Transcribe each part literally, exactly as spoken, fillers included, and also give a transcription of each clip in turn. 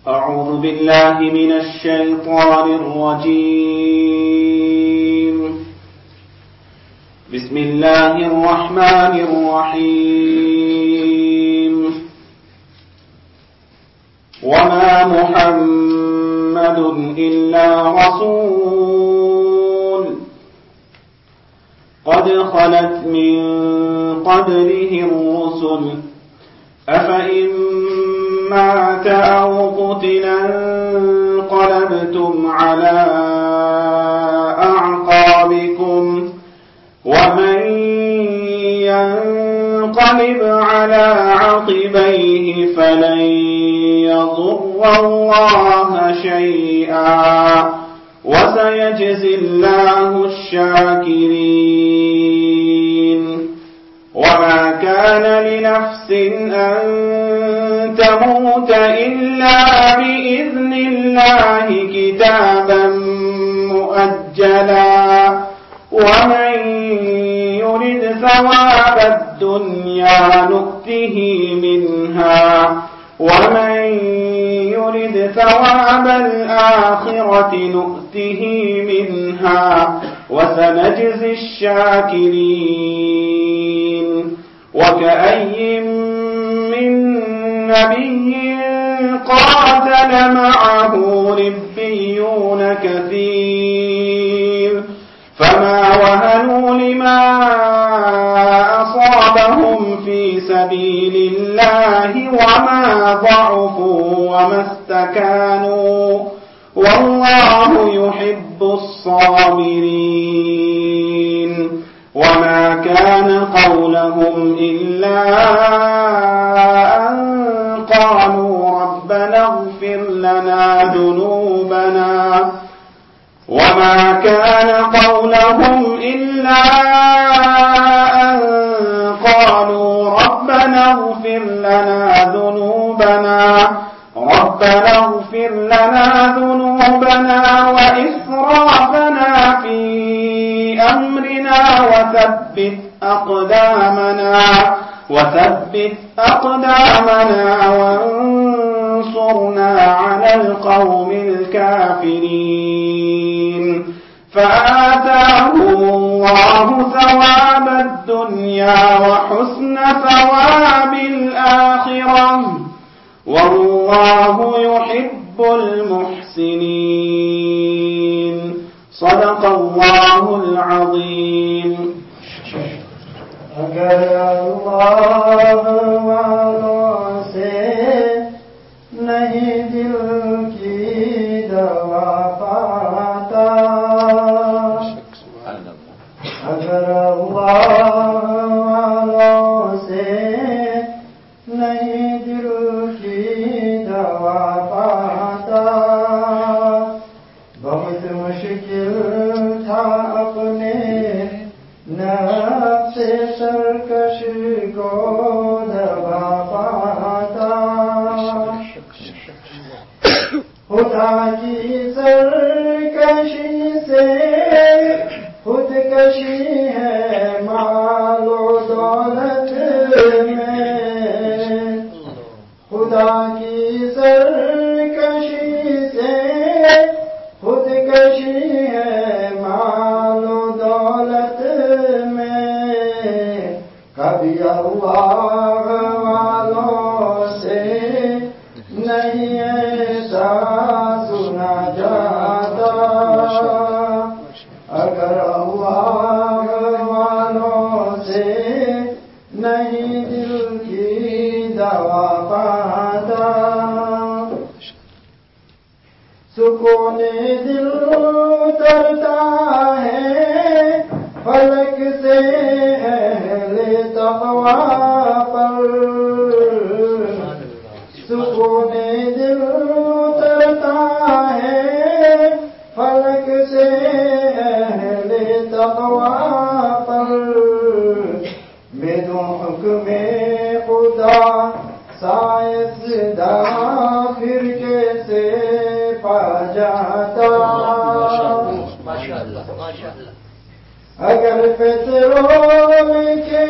أعوذ بالله من الشيطان الرجيم. بسم الله الرحمن الرحيم. وما محمد إلا رسول قد خلت من قبله الرسل أفإن مات أو قتل انقلبتم على أعقابكم ومن ينقلب على عقبيه فلن يضر الله شيئا وسيجزي الله الشاكرين. وما كان لنفس أن تموت إلا بإذن الله كتابا مؤجلا ومن يرد ثواب الدنيا نؤته منها ومن يرد ثواب الآخرة نؤته منها وسنجزي الشاكرين. وكأي من نبي قاتل معه ربيون كثير فما وهنوا لما أصابهم في سبيل الله وما ضعفوا وما استكانوا والله يحب الصابرين. وما كان قولهم إلا أن قالوا ربنا اغفر لنا ذنوبنا وما كان قولهم إلا أن قالوا ربنا اغفر لنا ذنوبنا ربنا اغفر لنا ذنوبنا وإسرافنا في أمرنا وثبت أقدامنا وثبت أقدامنا وانصرنا على القوم الكافرين. فآتاهم الله ثواب الدنيا وحسن ثواب الآخرة والله يحب المحسنين. صدق الله العظيم. अगर अल्लाह वालों से नहीं दिल की दवा पाता अगर अल्लाह वालों से नहीं दिल की दवा पाता बहुत मुश्किल था अपने नफ्से सरकश को दबा पाता खुदा की सरकशी से खुदकशी है मालो दौलत में खुदा की सरकशी से खुदकशी है मालो दौलत कभी अल्लाह वालों से नहीं ऐसा सुना जाता अगर अल्लाह वालों से नहीं दिल की दवा पाता सुकून दिल उतरता है फलक से तक़वा पर सुकून दिल उतरता है फलक से अहले तक़वा पर मेरे हुक्मे खुदा साइंसदा फिर कैसे पा जाता अगर पेट्रोल के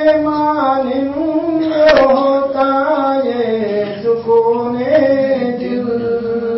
मानिंद होता ये सुकून दिल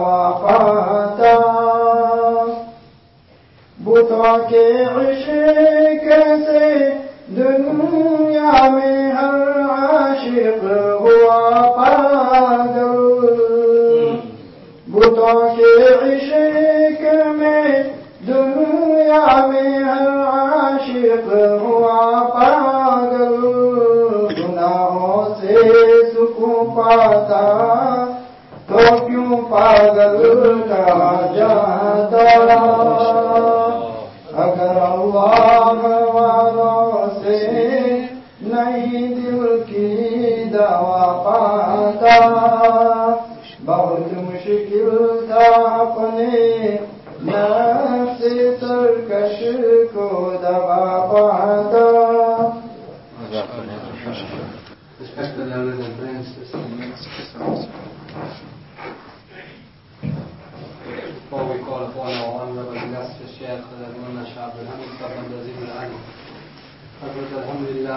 दवा पाता बुतों के इश्क से दुनिया में हर आशिक हुआ पागल बुतों के इश्क में दुनिया में हर आशिक हुआ पागल गुनाहों से सुकून पाता तो क्यों पागल कहा जाता अगर अल्लाह वालों से नहीं दिल की दवा पाता बहुत मुश्किल था अपने नफ्स सरकश को दबा पाता. Respected elders and friends, before we call upon our honorable illustrious Shaykh Maulana Shah Abdul Hamid Sabah Nazim Al-Ali, Hazrat Alhamdulillah,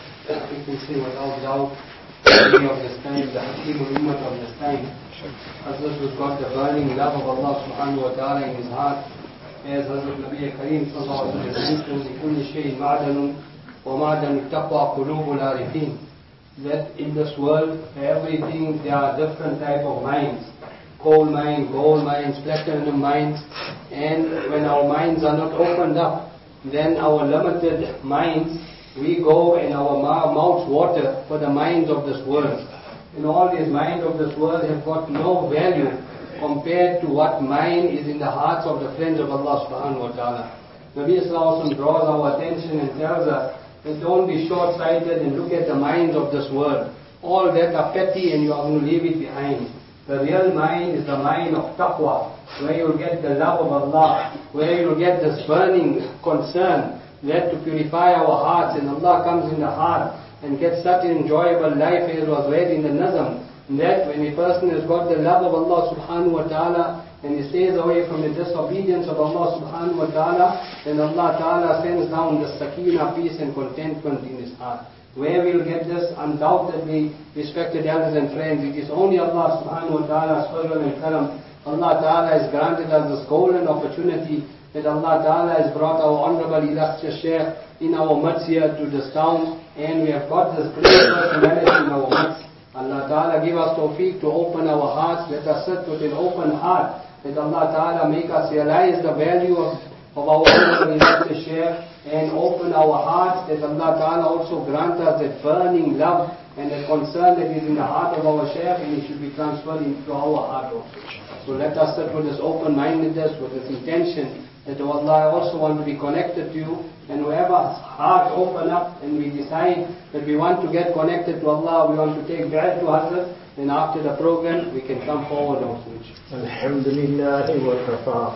we can say without doubt, the of this time, the Hakim Ummah of this time, Hazrat who's got the burning love of Allah subhanahu wa ta'ala in his heart, as Hazrat Nabi Kareem sallallahu alayhi wa sallam says, لِكُلِّ شَيْءٍ مَعْدَنٌ وَمَعْدَنُ التَّقْوَى قُلُوبُ الْعَارِفِينَ. That in this world, everything, there are different type of minds. Coal mine, gold mines, platinum mines, and when our minds are not opened up, then our limited minds, we go and our mouths water for the minds of this world. And all these minds of this world have got no value compared to what mind is in the hearts of the friends of Allah subhanahu wa ta'ala. Nabi Sallallahu Alaihi Wasallam draws our attention and tells us that don't be short-sighted and look at the minds of this world. All that are petty and you are going to leave it behind. The real mind is the mind of taqwa, where you will get the love of Allah, where you will get this burning concern that to purify our hearts, and Allah comes in the heart and gets such an enjoyable life as was read in the Nazm, that when a person has got the love of Allah subhanahu wa ta'ala and he stays away from the disobedience of Allah subhanahu wa ta'ala, then Allah ta'ala sends down the sakina, peace and contentment in his heart. Where we will get this? Undoubtedly, respected elders and friends, it is only Allah subhanahu wa ta'ala's fadl and karam. Allah ta'ala has granted us this golden opportunity that Allah ta'ala has brought our honorable illustrious Shaykh in our midst here to this town, and we have got this great personality in our midst. Allah ta'ala give us tawfiq to open our hearts, let us sit with an open heart, that Allah ta'ala make us realize the value of, of our honorable illustrious Shaykh, and open our hearts, that Allah Ta'ala also grant us that burning love and that concern that is in the heart of our Shaykh, and it should be transferred into our heart also. So let us sit with this open-mindedness, with this intention that oh Allah, I also want to be connected to you, and whoever's heart open up and we decide that we want to get connected to Allah, we want to take Bai'at to Hazrat, then after the program we can come forward also. Alhamdulillah wa kafa.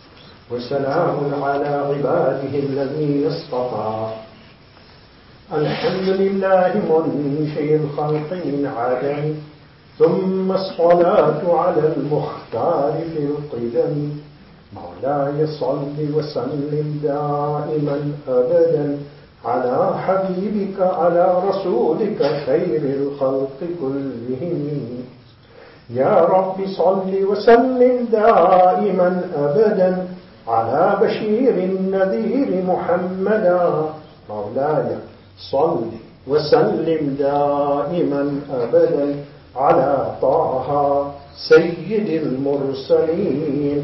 وسلام على عباده الذين اصطفى. الحمد لله منشئ الخلق من عدم ثم الصلاة على المختار في القدم. مولاي صل وسلم دائما أبدا على حبيبك على رسولك خير الخلق كلهم. يا رب صل وسلم دائما أبدا على بشير النذير محمدا. مولاي صل وسلم دائما أبدا على طه سيد المرسلين.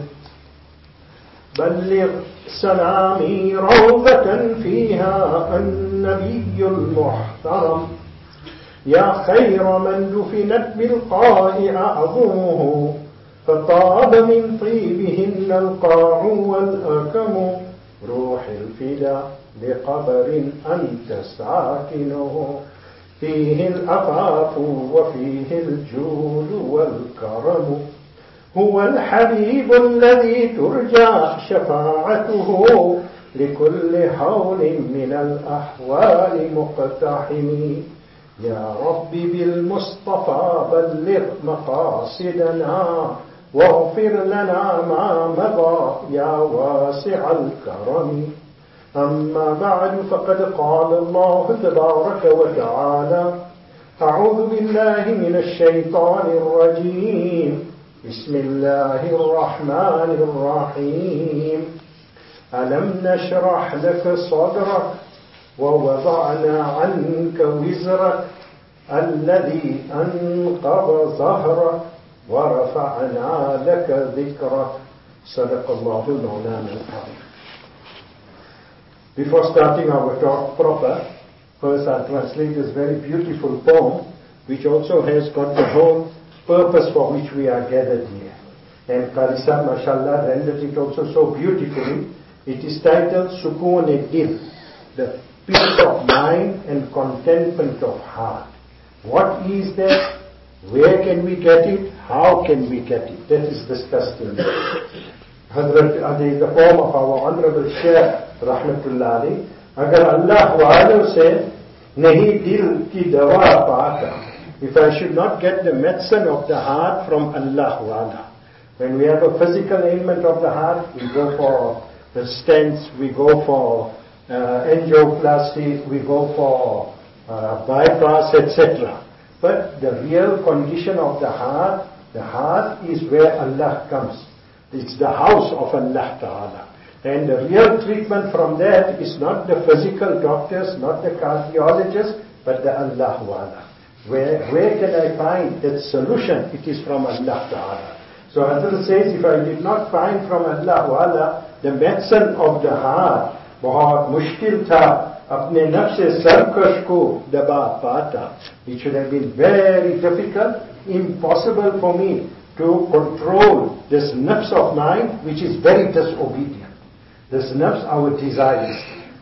بلغ سلامي روضة فيها النبي المحترم. يا خير من دفنت بالقاء أعظمه فطاب من طيبهن القاع والأكم. روح الفدا لقبر أنت ساكنه فيه العفاف وفيه الجود والكرم. هو الحبيب الذي ترجى شفاعته لكل حول من الأحوال مقتحم. يا رب بالمصطفى بلغ مقاصدنا واغفر لنا ما مضى يا واسع الكرم. أما بعد فقد قال الله تبارك وتعالى: أعوذ بالله من الشيطان الرجيم. Bismillahir Rahmanir Rahim. Alam nashrah laka sadrak wa wada'na 'anka wizrak alladhi anqadha dhahrak wa rafa'na laka dhikrak. Sadaqallahu al-Mawlana al-Azim. Before starting our talk proper, first I'll translate this very beautiful poem, which also has got the whole purpose for which we are gathered here. And Qarisa, mashallah, rendered it also so beautifully. It is titled Sukoon-e-Dil, the peace of mind and contentment of heart. What is that? Where can we get it? How can we get it? That is discussed in the form of our Honorable Shaykh Rahmatullah Ali. Agar Allah Wa'ala said, Nahi dil ki dawa paata. If I should not get the medicine of the heart from Allah Wa'ala. When we have a physical ailment of the heart, we go for the stents, we go for uh, angioplasty, we go for uh, bypass, et cetera. But the real condition of the heart, the heart is where Allah comes. It's the house of Allah Ta'ala. And the real treatment from that is not the physical doctors, not the cardiologists, but the Allah Ta'ala. Where, where can I find that solution? It is from Allah Ta'ala. So Hazrat says, if I did not find from Allah Ta'ala the medicine of the heart, bahut mushkil tha, apne nafs se sarkash ko daba pata. It should have been very difficult, impossible for me to control this nafs of mine, which is very disobedient. This nafs, our desires.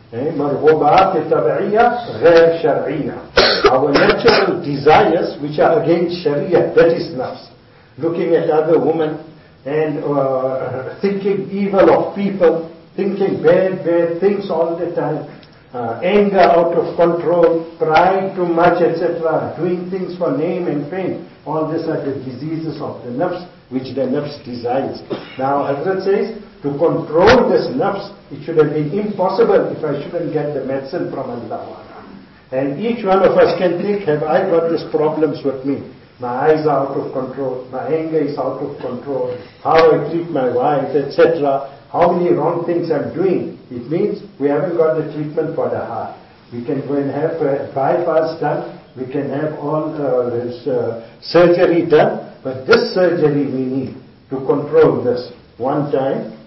Marghubat tabi'iyya, ghair shar'iyya. Our natural desires, which are against sharia, that is nafs. Looking at other women and uh, thinking evil of people, thinking bad, bad things all the time. Uh, anger out of control, pride too much, et cetera. Doing things for name and fame. All these are the diseases of the nafs, which the nafs desires. Now, Hazrat says, to control this nafs, it should have been impossible if I shouldn't get the medicine from Allah. And each one of us can think, have I got these problems with me? My eyes are out of control, my anger is out of control, how I treat my wife, et cetera. How many wrong things I'm doing. It means we haven't got the treatment for the heart. We can go and have a bypass done, we can have all uh, this uh, surgery done, but this surgery we need to control this. One time,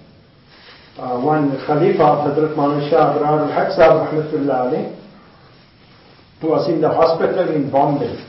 uh, one Khalifa of Hazrat Maulana Shah Abrar al-Haq Sahib Rahmatullah Alayh was in the hospital in Bombay.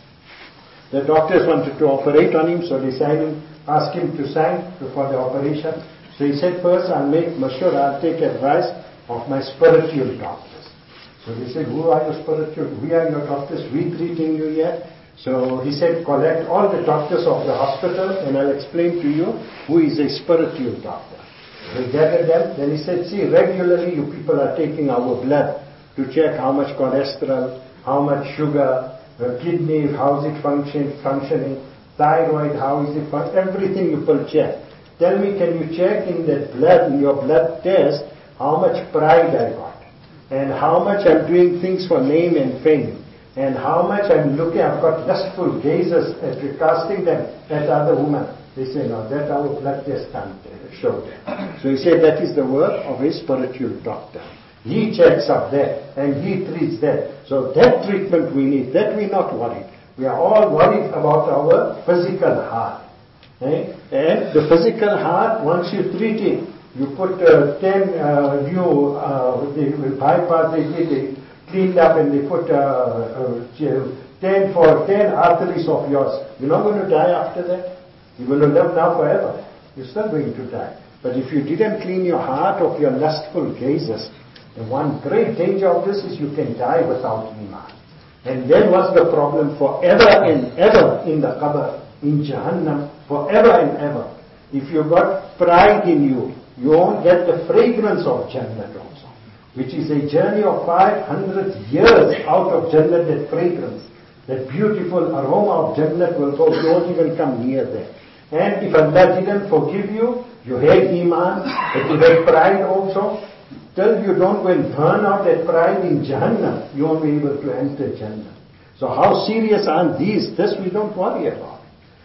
The doctors wanted to operate on him, so they signed, asked him to sign for the operation. So he said, first I'll make mashur, I'll take advice of my spiritual doctors. So they said, who are your spiritual, we are your doctors, we treating you yet? So he said, collect all the doctors of the hospital and I'll explain to you who is a spiritual doctor. They gathered them, then he said, see, regularly you people are taking our blood to check how much cholesterol, how much sugar, the kidney, how is it function, functioning, thyroid, how is it functioning, everything you people check. Tell me, can you check in that blood, in your blood test, how much pride I got? And how much I'm doing things for name and fame? And how much I'm looking, I've got lustful gazes at casting them at other women. They say, no, that our blood test can't show that. So he said, that is the work of a spiritual doctor. He checks up that and he treats that. So that treatment we need, that we're not worried. We are all worried about our physical heart. Eh? And the physical heart, once you treat it, you put uh, ten uh, new uh, they will bypass, they, they cleaned up and they put uh, uh, ten for ten arteries of yours. You're not going to die after that. You're going to live now forever. You're still going to die. But if you didn't clean your heart of your lustful gazes, the one great danger of this is you can die without iman. And then what's the problem forever and ever in the qabr, in Jahannam, forever and ever. If you've got pride in you, you won't get the fragrance of Jannat also, which is a journey of five hundred years out of Jannat, that fragrance, that beautiful aroma of Jannat will go, you won't even come near there. And if Allah didn't forgive you, you had iman, but you had pride also, till you don't go and burn out that pride in Jahannam, you won't be able to enter Jannah. So how serious are these? This we don't worry about.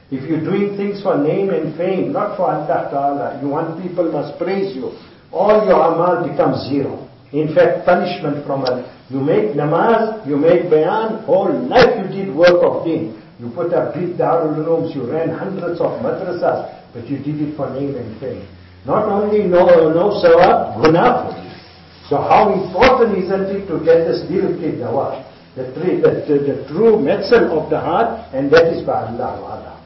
If you're doing things for name and fame, not for Allah Ta'ala, you want people must praise you, all your amal becomes zero. In fact, punishment from Allah. You make namaz, you make bayan, whole life you did work of deen. You put up big Darul Ulooms, you ran hundreds of madrasas, but you did it for name and fame. Not only no, no sawab, guna for you. So how important isn't it to get this dil ki dawa, the, the, the, the true medicine of the heart, and that is by Allah Wa'ala.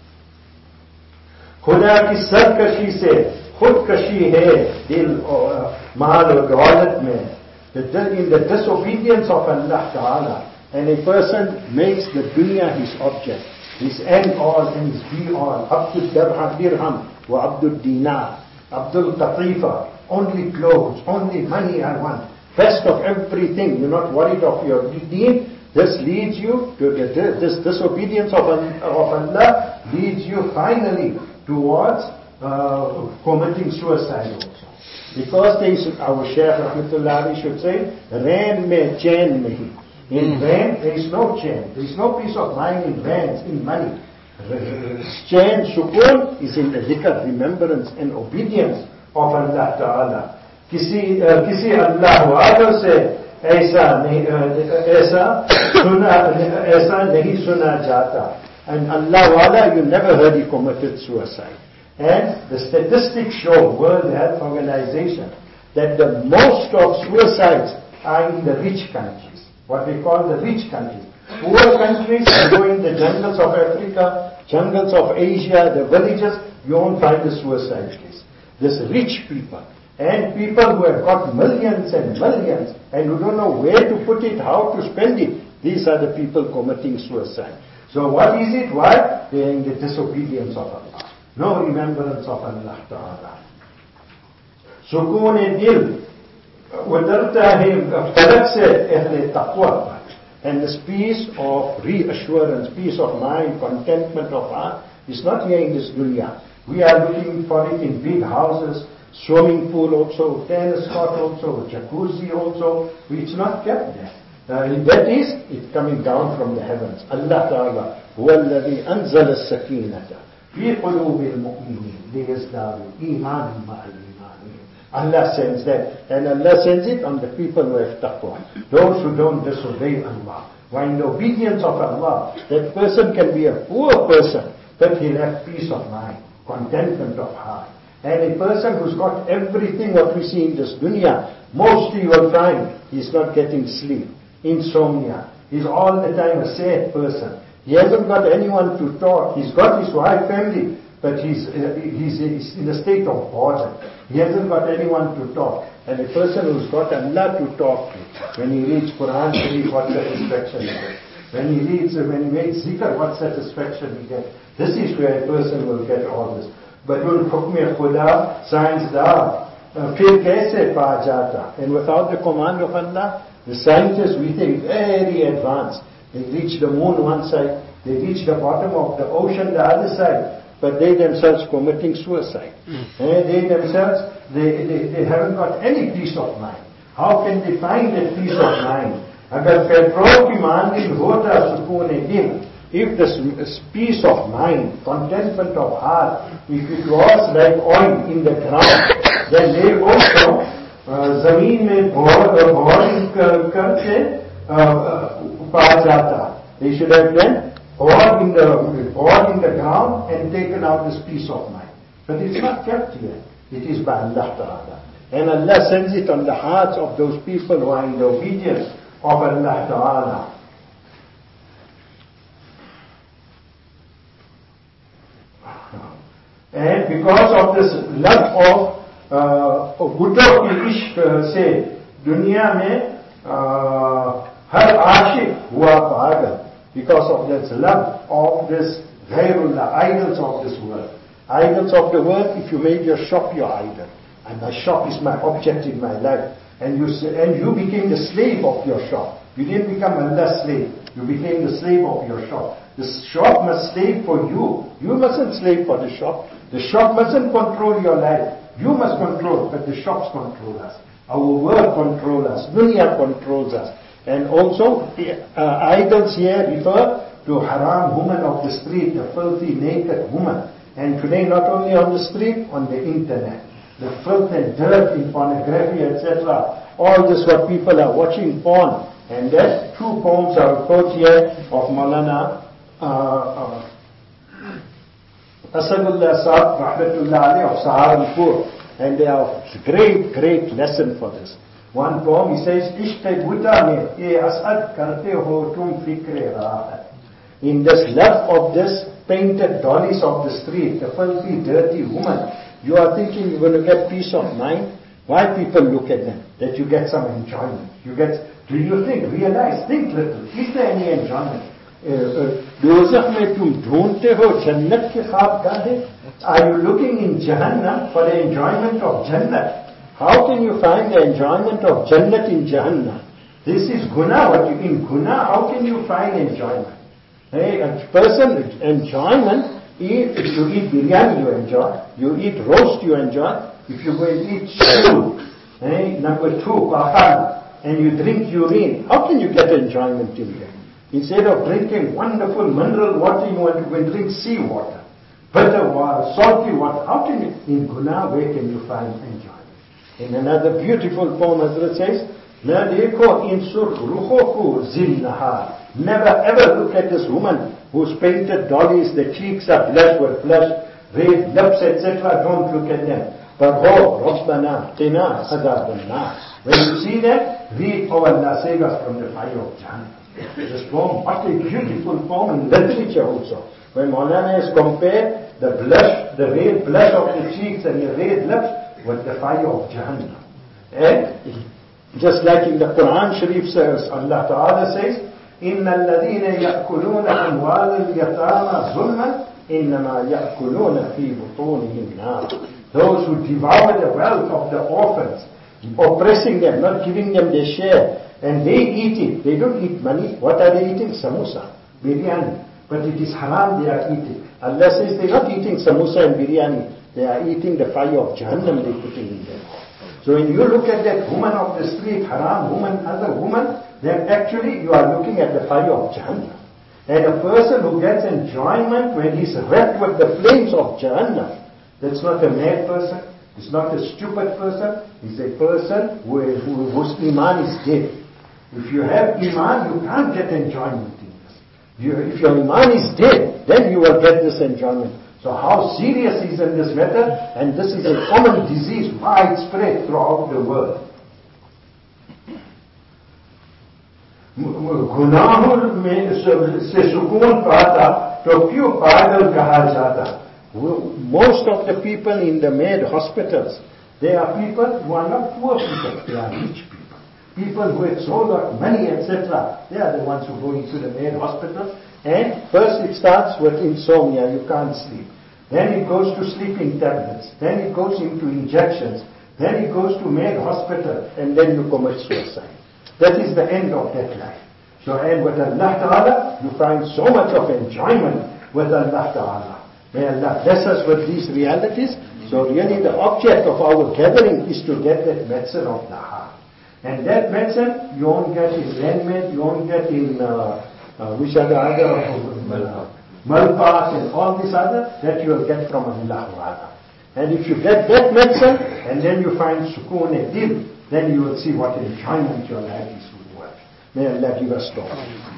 खुदा की सरकशी से खुदकशी है दिल और माल और दौलत में. In the disobedience of Allah Ta'ala, and a person makes the dunya his object, his end all and his be all. Abdul Dirham wa Abdul Dinar, Abdul Qatifa, only clothes, only money I want, best of everything. You're not worried of your deed. This leads you to the, this disobedience of Allah leads you finally towards uh, committing suicide also. Because there is, our Shaykh Rahmatullahi should say, rain mein chain nahi. In rain there is no chain. There is no peace of mind in rain, in money. Chain, sukoon is in the dhikr, remembrance and obedience of Allah Ta'ala. Kisi, uh, kisi Allah wa'ala se aisa nahi, aisa suna, aisa nahi suna jata. And Allah wa'ala, you never heard he committed suicide. And the statistics show, World Health Organization, that the most of suicides are in the rich countries, what we call the rich countries. Poor countries, you go in the jungles of Africa, jungles of Asia, the villages, you won't find the suicide case. This rich people, and people who have got millions and millions, and who don't know where to put it, how to spend it, these are the people committing suicide. So what is it? Why? They are in the disobedience of Allah. No remembrance of Allah Ta'ala. Sukoon dil utarta hai falak se ahle taqwa. And this peace of reassurance, peace of mind, contentment of heart is not here in this dunya. We are looking for it in big houses, swimming pool also, tennis court also, jacuzzi also. It's not kept there. Uh, that is, it's coming down from the heavens. Allah Ta'ala, huwa alladhi anzala as-sakinata fi qulubi al-mu'minin liyazdaru imanan ma'a al-imanihim. Allah sends that, and Allah sends it on the people who have taqwa, those who don't disobey Allah. While in the obedience of Allah, that person can be a poor person, but he'll have peace of mind, contentment of heart. And a person who's got everything what we see in this dunya, mostly you will find he's not getting sleep, insomnia. He's all the time a sad person. He hasn't got anyone to talk. He's got his wife, family, but he's, uh, he's, he's in a state of boredom. He hasn't got anyone to talk. And a person who's got Allah to talk to, when he reads Quran Sharif, what satisfaction he gets. When he reads, uh, when he makes zikr, what satisfaction he gets. This is where a person will get all this. Badul hukm khuda, science da, fir kaise pa jata. And without the command of Allah, the scientists, we think, very advanced. They reach the moon one side, they reach the bottom of the ocean the other side, but they themselves committing suicide. Mm. And they themselves, they, they, they haven't got any peace of mind. How can they find that peace of mind? Agar petrol ki mandi hota sukoon dil, if this peace of mind, contentment of heart, if it was like oil in the ground, then they also zameen mein boring karke pa jata. They should have been poured in the poured in the ground and taken out this peace of mind. But it's not kept here. It is by Allah Ta'ala. And Allah sends it on the hearts of those people who are in the obedience of Allah Ta'ala. And because of this love of Buddha ki ishq se dunya mein har aashiq hua pagal. Because of this love of this ghairullah, idols of this world. Idols of the world, if you made your shop your idol, and my shop is my object in my life, and you and you became the slave of your shop. You didn't become Allah's slave. You became the slave of your shop. The shop must slave for you. You mustn't slave for the shop. The shop mustn't control your life. You must control, but the shops control us. Our world controls us. Dunya controls us. And also, uh, idols here refer to haram woman of the street, the filthy naked woman. And today not only on the street, on the internet. The filth and dirt in pornography, et cetera. All this what people are watching porn. And that two poems are quote here of Maulana uh, uh, Asadullah Saab, Rahmatullah Alayhi of Saharanpur. And they are great, great lesson for this. One poem, he says, Ishq buta mein, ye asad karte ho tum fikre rahat. In this love of this painted dollies of the street, the filthy, dirty woman, you are thinking you're going to get peace of mind. Why people look at them? That you get some enjoyment. You get, do you think, realize, think little. Is there any enjoyment? Dozakh mein tum dhoondte ho jannat ke khwaab gahe? Are you looking in Jahannam for the enjoyment of Jannat? How can you find the enjoyment of Jannat in Jahannam? This is guna. What you in guna? How can you find enjoyment? Hey, a person enjoyment. If you eat biryani, you enjoy. You eat roast, you enjoy. If you go and eat stew, hey, number two, kahana, and you drink urine, how can you get enjoyment in here? Instead of drinking wonderful mineral water, you want to go and drink sea water, bitter water, salty water. How can you? In guna, where can you find enjoyment? In another beautiful poem, Hazrat says, Na dekho in surkh rukho ko zil nahar. Never ever look at this woman who's painted dollies, the cheeks are blushed with blush, red lips, et cetera. Don't look at them. But ho, Rabbana, qina adab an-nar. When you see that, read, oh Allah, save us from the fire of Jahannam. This poem, what a beautiful poem in literature also. When Maulana has compared the blush, the red blush of the cheeks and the red lips with the fire of Jahannam. And just like in the Quran Sharif says, Allah Ta'ala says, إِنَّ الَّذِينَ يَأْكُلُونَ أَمْوَالَ الْيَتَامَى ظُلْمًا إِنَّمَا يَأْكُلُونَ فِي بُطُونِهِمْ نَارًا. Those who devour the wealth of the orphans, oppressing them, not giving them their share, and they eat it. They don't eat money. What are they eating? Samosa, biryani. But it is haram they are eating. Allah says they're not eating samosa and biryani. They are eating the fire of Jahannam they're putting in there. So when you look at that woman of the street, haram woman, other woman, then actually you are looking at the fire of Jahannam. And a person who gets enjoyment when he's wrapped with the flames of Jahannam, that's not a mad person, it's not a stupid person, it's a person who, who, whose iman is dead. If you have iman, you can't get enjoyment in this. You, if your iman is dead, then you will get this enjoyment. So how serious is in this matter? And this is a common disease, widespread throughout the world. गुनाहों में से सुकून पाता तो क्यों पागल कहा जाता? Most of the people in the mad hospitals, they are people who are not poor people, they are rich people. People who have so lot money, et cetera. They are the ones who go into the mad hospitals. And first it starts with insomnia, you can't sleep. Then it goes to sleeping tablets. Then it goes into injections. Then it goes to mad hospital. And then you commit suicide. That is the end of that life. So, and with Allah Ta'ala, you find so much of enjoyment with Allah Ta'ala. May Allah bless us with these realities. So really the object of our gathering is to get that medicine of the heart. And that medicine, you won't get in landmed, you won't get in, uh, uh, which are the other, uh, Malpas and all these other, that you will get from Allah Ta'ala. And if you get that medicine, and then you find sukoon and dil, then you will see what enjoyment your life is worth. May Allah give us all.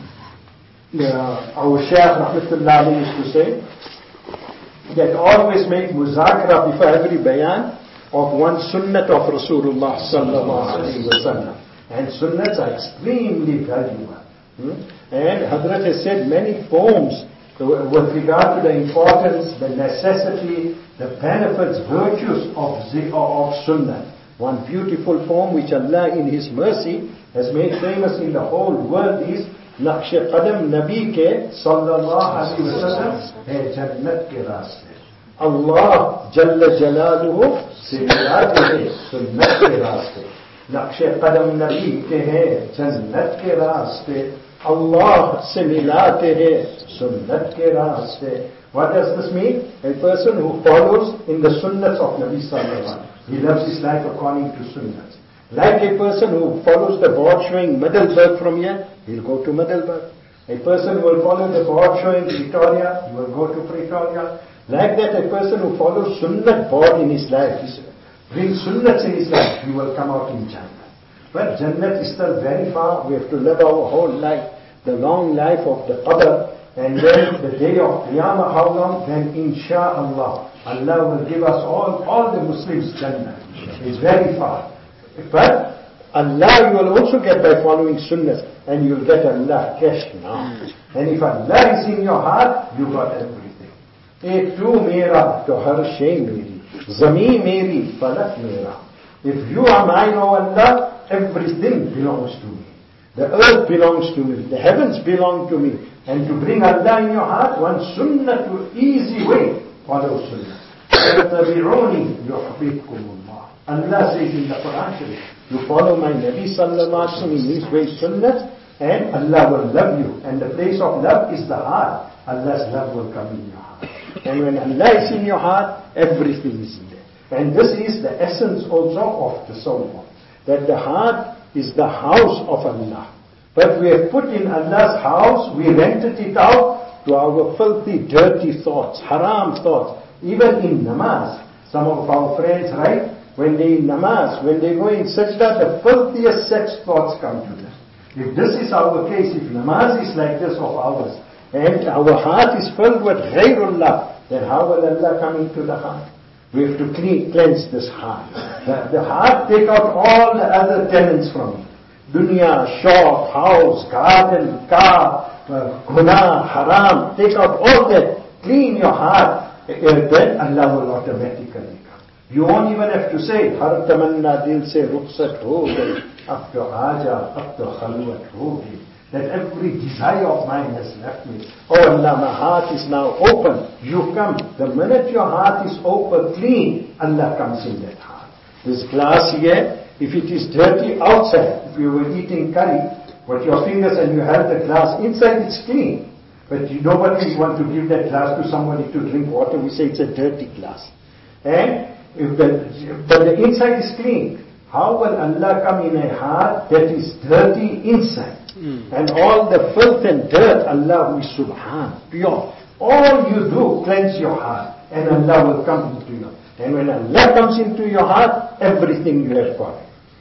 Uh, our Shaykh Rahmatullah Ali used to say that always make muzakara before every bayan of one sunnat of Rasulullah sallallahu alaihi wasallam. And sunnats are extremely valuable. Hmm? And Hazrat has said many poems with regard to the importance, the necessity, the benefits, virtues of, of sunnah. One beautiful poem which Allah in His mercy has made famous in the whole world is Naqsh Qadam Nabi ke sallallahu alaihi wasallam hai jannat ke raaste. Allah Jalla Jalaluhu se milate hai sunnat ke raaste. Naqsh Qadam Nabi ke hai jannat ke raaste. Allah se milate hai sunnat ke raaste. What does this mean? A person who follows in the sunnahs of Nabi sallallahu alaihi wasallam. He lives his life according to sunnahs. Like a person who follows the board showing Middleburg from here, he'll go to Middleburg. A person who will follow the board showing Pretoria, he will go to Pretoria. Like that, a person who follows Sunnat board in his life, brings Sunnats in his life, he will come out in Jannah. But Jannat is still very far. We have to live our whole life, the long life of the Qadr. And then the day of Qiyamah, how long? Then insha'Allah, Allah will give us all, all the Muslims Jannah. It's very far. But Allah you will also get by following Sunnah, and you'll get Allah cash now. And if Allah is in your heart, you got everything. Ek tu mera, to har shay meri. Zameen meri, falak mera. If you are mine, O Allah, everything belongs to me. The earth belongs to me. The heavens belong to me. And to bring Allah in your heart, one sunnah to easy way, follow sunnah. فَاتَّبِعُونِي يُحْبِبْكُمُ اللَّهُ. Allah says in the Quran Sharif, you follow my Nabi sallallahu alaihi wasallam in his way sunnah, and Allah will love you. And the place of love is the heart. Allah's love will come in your heart. And when Allah is in your heart, everything is in there. And this is the essence also of the soul. That the heart is the house of Allah. But we have put in Allah's house, we rented it out to our filthy, dirty thoughts, haram thoughts. Even in namaz, some of our friends, right, when they in namaz, when they go in sajda, the filthiest sex thoughts come to them. If this is our case, if namaz is like this of ours, and our heart is filled with ghayrullah, then how will Allah come into the heart? We have to clean, cleanse this heart. The, the heart, take out all the other tenants from it. Dunya, shop, house, garden, car, uh, guna, haram, take out all that. Clean your heart. Uh, then Allah will automatically come. You won't even have to say, Har tamanna dil se rukhsat ho gayi, ab to aaja, ab to khalwat ho gayi. That every desire of mine has left me. Oh Allah, my heart is now open. You come. The minute your heart is open, clean, Allah comes in that heart. This glass here, if it is dirty outside, if you were eating curry, with your fingers and you held the glass, inside it's clean. But you, nobody want to give that glass to somebody to drink water. We say it's a dirty glass. And if the, but the inside is clean. How will Allah come in a heart that is dirty inside? Mm. And all the filth and dirt, Allah is subhan, pure. All you do, cleanse your heart. And Allah will come into you. And when Allah comes into your heart, everything you have got.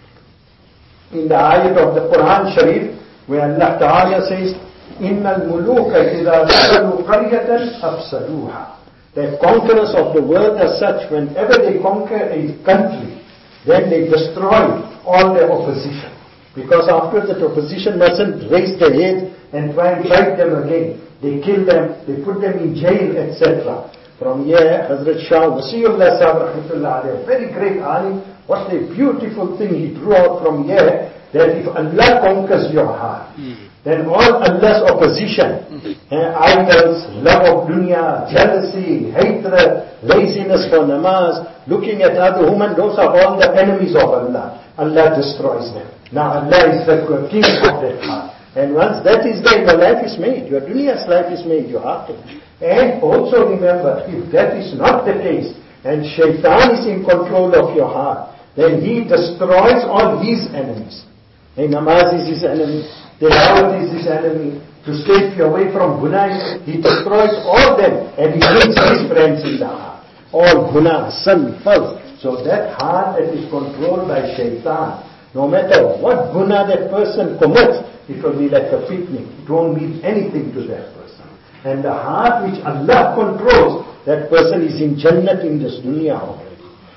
In the ayat of the Quran Sharif, where Allah Ta'ala says, إِنَّ الْمُلُوكَ إِذَا دَخَلُوا قَرْيَةً أَفْسَدُوهَا. The conquerors of the world are such, whenever they conquer a country, then they destroy all their opposition. Because after that opposition mustn't raise their head and try and fight them again. They kill them, they put them in jail, et cetera. From here, Hazrat Shah Wasiullah Sahib Rahmatullah Alayhi, a very great alim, what a beautiful thing he drew out from here, that if Allah conquers your heart, mm. then all Allah's opposition, mm. eh, idols, love of dunya, jealousy, hatred, laziness for namaz, looking at other women, those are all the enemies of Allah. Allah destroys them. Now Allah is the king of that heart. And once that is there, your life is made. Your dunya's life is made, your heart is made. And also remember, if that is not the case, and shaitan is in control of your heart, then he destroys all his enemies. And namaz is his enemy, tilawat is his enemy, to stay away from guna, he destroys all them, and he brings his friends in the heart. All guna, sin, filth. So that heart that is controlled by shaitan, no matter what guna that person commits, it will be like a picnic. It won't mean anything to that person. And the heart which Allah controls, that person is in Jannat in this dunya already.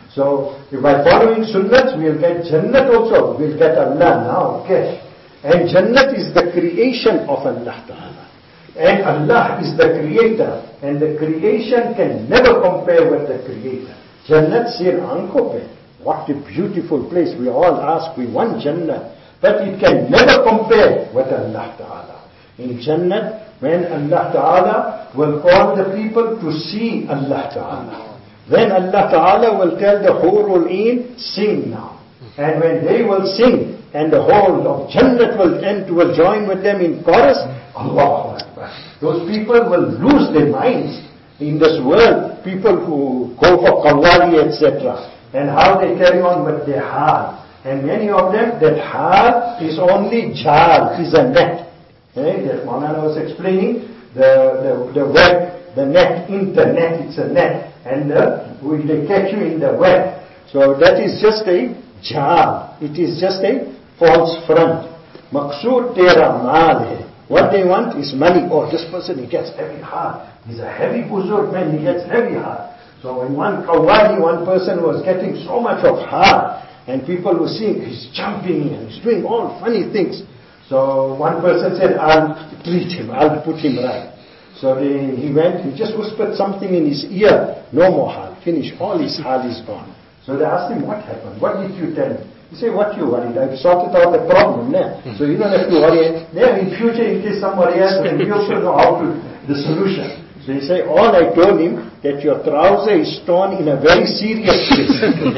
So, if by following sunnats, we'll get Jannat also. We'll get Allah now, cash. And Jannat is the creation of Allah Ta'ala. And Allah is the creator. And the creation can never compare with the creator. Jannat sir aankho pe. What a beautiful place. We all ask, we want Jannat. But it can never compare with Allah Ta'ala. In Jannat, when Allah Ta'ala will call the people to see Allah Ta'ala. Then Allah Ta'ala will tell the Hurul Ain, sing now. And when they will sing, and the whole of Jannat will enter, will join with them in chorus, Allahu Akbar. Those people will lose their minds. In this world, people who go for qawwali, et cetera, and how they carry on with their heart. And many of them, that heart is only jal, is a net. Eh, that Maulana was explaining, the, the, the web, the net, internet, it's a net, and uh, will they catch you in the web. So that is just a jal. It is just a false front. Maqsood tera maal hai. What they want is money. Oh, this person, he gets heavy heart. He's a heavy buzurg man, he gets heavy heart. So in one Qawwali, one person was getting so much of heart, and people were seeing he's jumping and he's doing all funny things. So one person said, I'll treat him, I'll put him right. So they, he went, he just whispered something in his ear, no more hal, finish, all his hal is gone. So they asked him, what happened? What did you tell him? He said, what you worried? I've sorted out the problem now. So you don't have to worry. Now in future, in case somebody else, then we also know how to, the solution. So he said, all I told him, that your trouser is torn in a very serious place.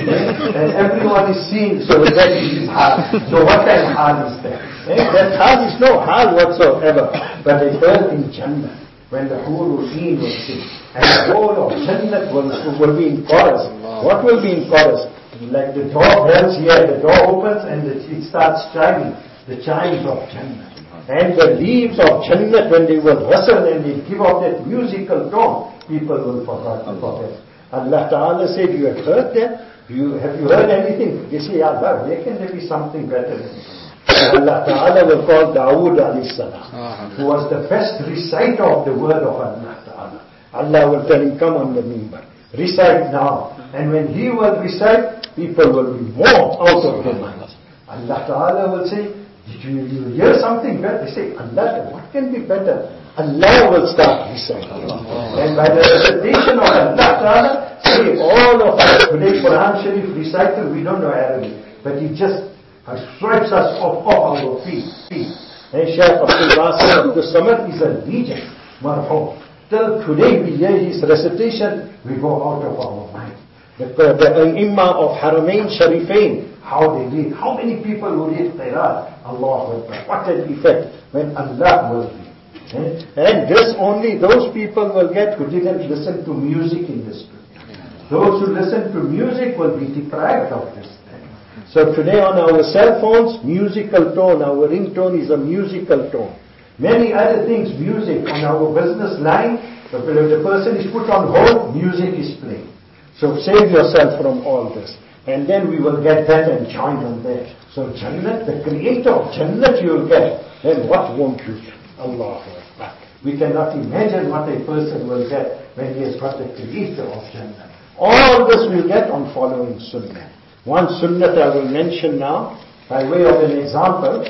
And everyone is seeing, so that is his hal. So what kind of hal is that? Eh? That hal is no hal whatsoever. But they heard in Jannah, when the Hurul Ain will sing, and the whole of Jannah will, will be in chorus. What will be in chorus? Like the door bells here, the door opens and it starts chiming, the chimes of Jannah. And the leaves of Jannah, when they will rustle and they give off that musical tone, people will forget about it. Allah Ta'ala said, you have heard that? You, have you heard anything? They say, Ya Allah, where can there be something better than this? Allah Ta'ala will call Dawood alayhi salam, who was the best reciter of the word of Allah Ta'ala. Allah will tell him, come on the mimbar, recite now. And when he will recite, people will be more out of their minds. Allah Ta'ala will say, did you, you hear something better? They say, Allah, what can be better? Allah will start reciting. And by the recitation of Allah Ta'ala, say all of us, today Quran Sharif recital, we don't know Arabic, but he just stripes us off, off our feet. And Shaykh Abdul Wasir Abdul Samad is a legend, marhum. Till today we hear his recitation, we go out of our mind. The, the Imam of Haramain Sharifain, how they read, how many people will read Qiraat? Allah Akbar. What an effect when Allah will read. Eh? And this only those people will get who didn't listen to music in this dunya. Those who listen to music will be deprived of this thing. So today on our cell phones, musical tone, our ringtone is a musical tone. Many other things, music on our business line, if the person is put on hold, music is playing. So save yourself from all this. And then we will get that and join on that. So Jannat, the creator of Jannat you will get. Then what won't you get? Allahu Akbar. We cannot imagine what a person will get when he has got the creator of Jannat. All this we'll get on following Sunnah. One Sunnah I will mention now, by way of an example,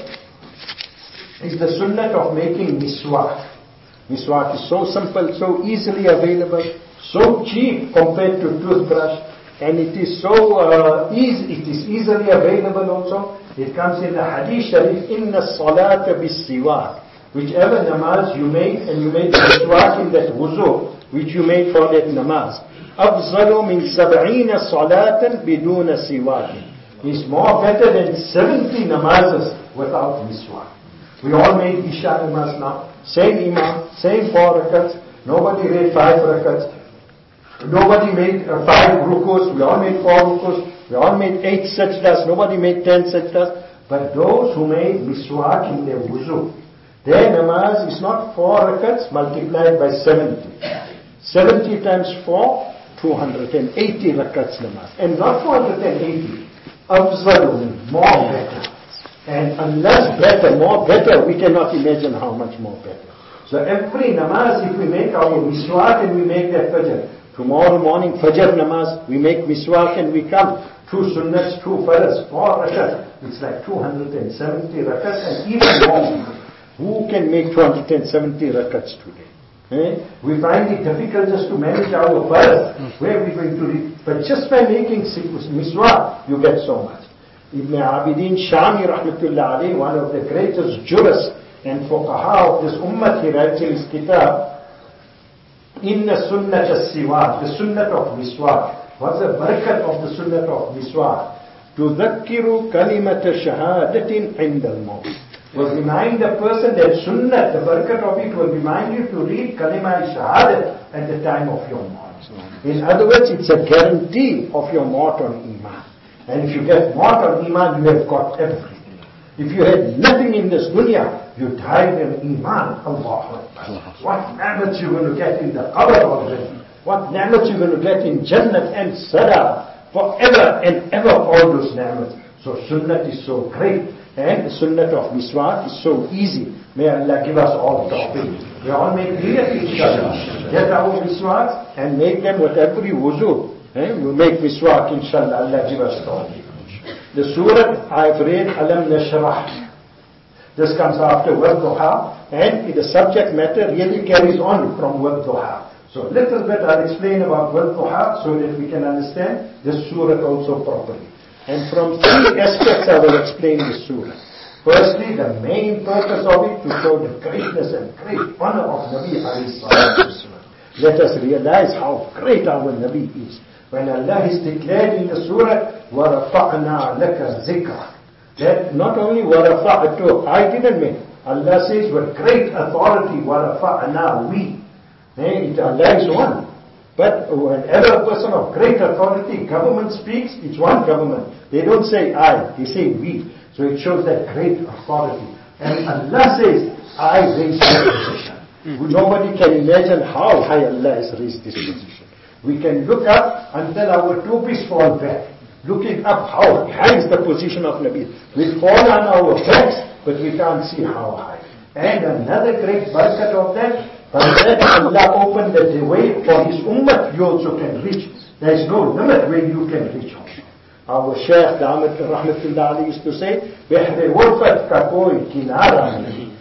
is the Sunnah of making miswak. Miswak is so simple, so easily available, so cheap compared to toothbrush. And it is so uh, easy, it is easily available also. It comes in the Hadith Sharif, Inna salata bis siwak. Whichever namaz you make, and you make the miswak in that wuzu, which you make for that namaz. Afzalu min sab'ina salatan biduna siwak. Is more better than seventy namazes without miswak. We all made Isha namaz now. Same imam, same four rakats. Nobody read five rakats. Nobody made uh, five rukus, we all made four rukus, we all made eight sajdas, nobody made ten sajdas. But those who made miswak in their wuzu, their namaz is not four rakats multiplied by seventy. seventy times four, two hundred eighty rakats namaz. And not four hundred eighty, afzalun, more better. And unless better, more better, we cannot imagine how much more better. So every namaz, if we make our miswak and we make that fajr, tomorrow morning, Fajr namaz, we make miswak and we come. Two sunnats, two faras, four rakat. It's like two hundred seventy rakats and even more. Who can make two hundred seventy rakats today? Eh? We find it difficult just to manage our faras. Where are we going to read? But just by making miswak, you get so much. Ibn Abidin Shami rahmatullah alayhi, one of the greatest jurists and fuqaha of this ummah, he writes in his kitab, Inna sunnat as-siwak, the sunnat of miswak. What's the barakat of the sunnat of miswak? Tudhakkiru kalimata shahadatin inda al-maut. Will remind the person that sunnat, the barakat of it will remind you to read kalima shahadat at the time of your maut. In other words, it's a guarantee of your maut on iman. And if you get maut on iman, you have got everything. If you had nothing in this dunya, you died in iman. Allah Akbar. What ni'mat you going to get in the qabr already? What ni'mat you going to get in Jannat and Sada forever and ever, all those ni'mats. So sunnah is so great, and the sunnah of miswak is so easy. May Allah give us all tawfiq. We all make niyat, inshallah. Get our miswaks and make them with every wuzu. Eh? We make miswak, inshallah. Allah give us tawfiq. The surah I've read, Alam Nashrah. This comes after Wadduha, and the subject matter really carries on from Wadduha. So a little bit I'll explain about Wadduha so that we can understand this surah also properly. And from three aspects I will explain this surah. Firstly, the main purpose of it, to show the greatness and great honor of Nabi alayhi salatu wasalam. Let us realize how great our Nabi is. When Allah is declared in the surah, وَرَفَعْنَا لَكَ ذِكْرًا, that not only وَرَفَعْتُ, I didn't make. Allah says with great authority, وَرَفَعْنَا, we. Hey, Allah is one. But whenever a person of great authority, government speaks, it's one government. They don't say I, they say we. So it shows that great authority. And Allah says, I raised this position. Nobody can imagine how high Allah has raised this position. We can look up until our topies fall back. Looking up how high is the position of Nabi. We fall on our backs, but we can't see how high. And another great barakat of that, by that Allah opened the way for His ummah, you also can reach. There is no limit where you can reach. Our Shaykh Damat Rahmatullah used to say, Behre Wurfat ka koi kinara nahi.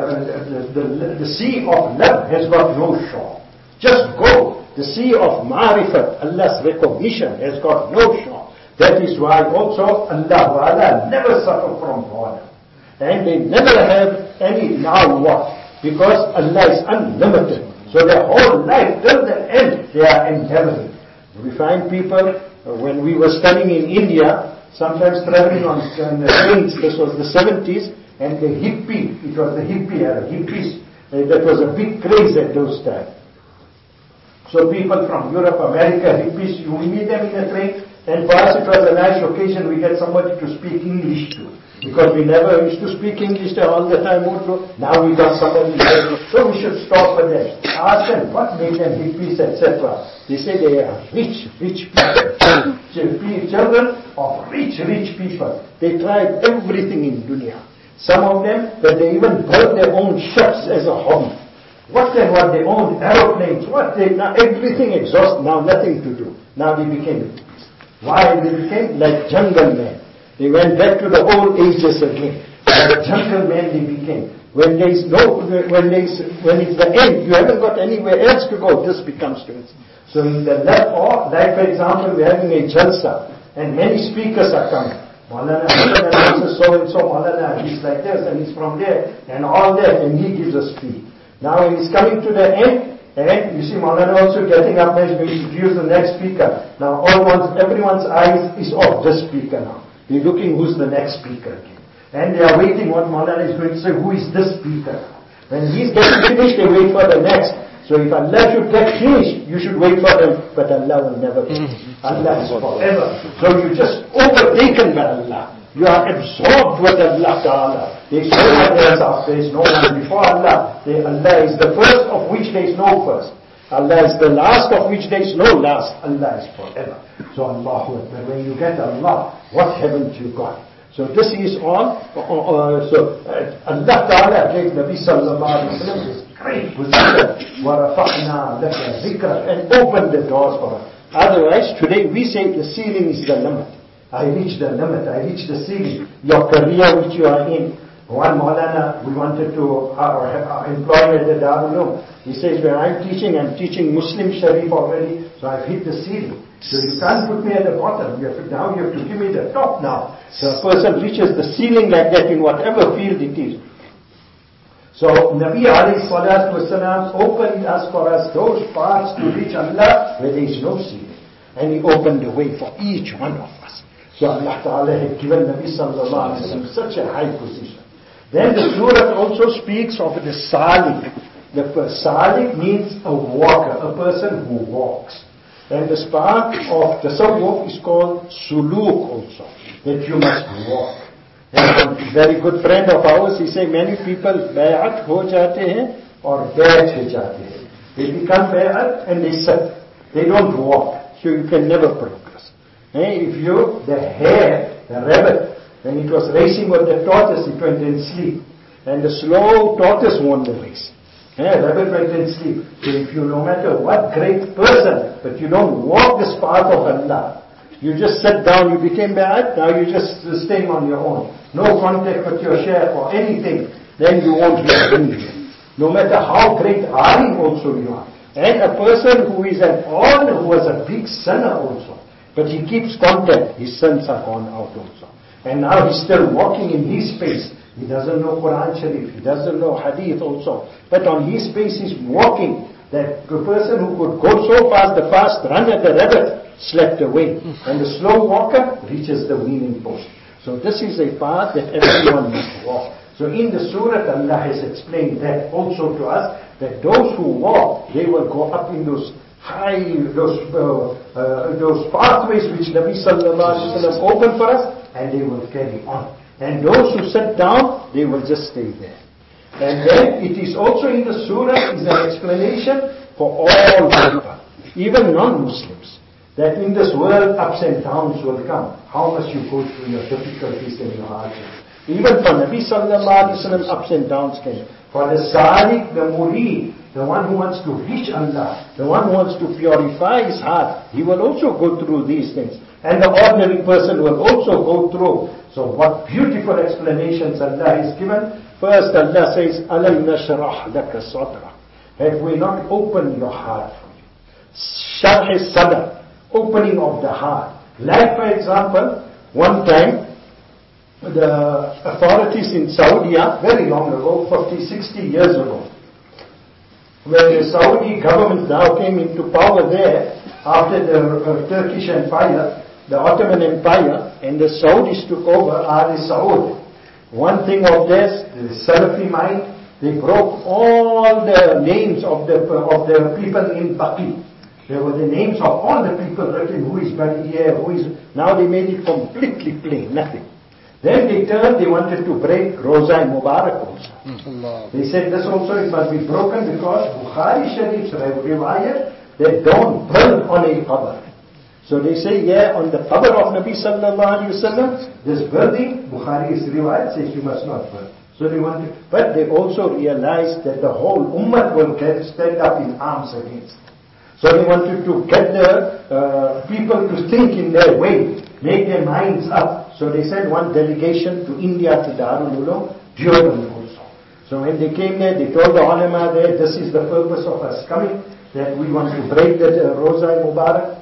The, the, the, the sea of love has got no shore. Just go. The sea of Ma'rifat, Allah's recognition, has got no shore. That is why also Allah Wa'ala never suffer from boredom. And they never have any now what? Because Allah is unlimited. So their whole life till the end they are endeavoring. We find people, uh, when we were studying in India, sometimes traveling on uh, the trains, this was the seventies, and the hippie, it was the hippie era, hippies, uh, that was a big craze at those times. So people from Europe, America, hippies, you meet them in the train, and for us it was a nice occasion, we get somebody to speak English to. Because we never used to speak English all the time. Now we got somebody here. So we should stop with them. Ask them what made them hippies, et cetera. They say they are rich, rich people. Children of rich, rich people. They tried everything in dunya. Some of them, that they even built their own ships as a hobby. What they what they owned, aeroplanes, what they, now everything exhausted, now nothing to do. Now they became hippies. Why? They became like jungle men. They went back to the old ages again. Like jungle men they became. When there is no, when there is, when it's the end, you haven't got anywhere else to go, this becomes to it. So in the left, or, like for example, we're having a jalsa, and many speakers are coming. Maulana is so and so, Maulana, he's like this, and he's from there, and all that, and he gives a speech. Now when he's coming to the end, and you see Maulana also getting up and going to introduce the next speaker. Now all one's, everyone's eyes is off this speaker now. They're looking who's the next speaker again. And they are waiting what Maulana is going to say, who is this speaker? When he's getting finished, they wait for the next. So if Allah should get finished, you should wait for them, but Allah will never finish. Allah is forever. So you're just overtaken by Allah. You are absorbed with Allah Ta'ala. There is no one else after, there is no one before Allah. There, Allah is the first of which there is no first. Allah is the last of which there is no last. Allah is forever. So Allahu Akbar. When you get Allah, what haven't you got? So this is all. Uh, uh, so uh, Allah Ta'ala gave Nabi Sallallahu Alaihi Wasallam this great position. وَرَفَعْنَا لَكَ ذِكْرًا, and opened the doors for us. Otherwise, today we say the ceiling is the limit. I reach the limit, I reach the ceiling. Your career which you are in. One Maulana, we wanted to uh, uh, employ at the Darul Uloom. He says, when I'm teaching, I'm teaching Muslim Sharif already, so I've hit the ceiling. So you can't put me at the bottom. You have to, now you have to give me the top now. So a person reaches the ceiling like that in whatever field it is. So Nabi alayhi salatu wasalam opened us for us those paths to reach Allah where there is no ceiling. And He opened the way for each one of us. So Allah Ta'ala had given Nabi sallallahu alayhi wa sallam such a high position. Then the surah also speaks of the salik. The salik means a walker, a person who walks. And the spark of tasawwuf is called suluk also, that you must walk. And a very good friend of ours, he said many people bay'at ho jate hain or bay'at ho jate hain. They become bay'at and they sit. They don't walk. So you can never progress. Hey, if you, the hare, the rabbit, when it was racing with the tortoise, it went in sleep. And the slow tortoise won the race. Hey, rabbit went in sleep. So if you, no matter what great person, but you don't walk this path of Allah, you just sit down, you became bad, now you just staying on your own. No contact with your sheikh or anything, then you won't get anything. No matter how great alim also you are. And a person who is an honor, who was a big sinner also, but he keeps contact, his sins are gone out also. And now he's still walking in his space. He doesn't know Quran Sharif, he doesn't know Hadith also. But on his space he's walking. That the person who could go so fast, the fast run at the rabbit, slept away. And the slow walker reaches the winning post. So this is a path that everyone must walk. So in the surah, Allah has explained that also to us, that those who walk, they will go up in those high, those uh, uh, those pathways which Nabi Sallallahu Alaihi Wasallam opened for us, and they will carry on. And those who sit down, they will just stay there. And then it is also in the surah is an explanation for all people, even non-Muslims, that in this world ups and downs will come. How must you go through your difficulties and your hardships? Even for Nabi Sallallahu Alaihi Wasallam, ups and downs came. For the Sadiq, the Murid, the one who wants to reach Allah, the one who wants to purify his heart, he will also go through these things. And the ordinary person will also go through. So what beautiful explanations Allah has given. First Allah says, Alam nashrah laka sadra. Have we not opened your heart for you? Sharh sadr, opening of the heart. Like for example, one time, the authorities in Saudi, very long ago, fifty, sixty years ago, when the Saudi government now came into power there, after the uh, Turkish Empire, the Ottoman Empire, and the Saudis took over Ali Saud. One thing of this, the Salafi mind, they broke all the names of the of the people in Baqi. There were the names of all the people written, who is buried here, who is... Now they made it completely plain, nothing. Then they turned, they wanted to break Roza Mubarak also. Mm. They said this also it must be broken because Bukhari Sharif's riwayat, they don't burn on a qabr. So they say, yeah, on the qabr of Nabi Sallallahu Alaihi Wasallam, this burning, Bukhari's riwayat says you must not burn. So they wanted, but they also realized that the whole ummah will get, stand up in arms against it. So they wanted to get the uh, people to think in their way, make their minds up. So they sent one delegation to India, to Darul Uloom, Jordan also. So when they came there, they told the ulama there, this is the purpose of us coming, that we want to break the uh, Roza Mubarak,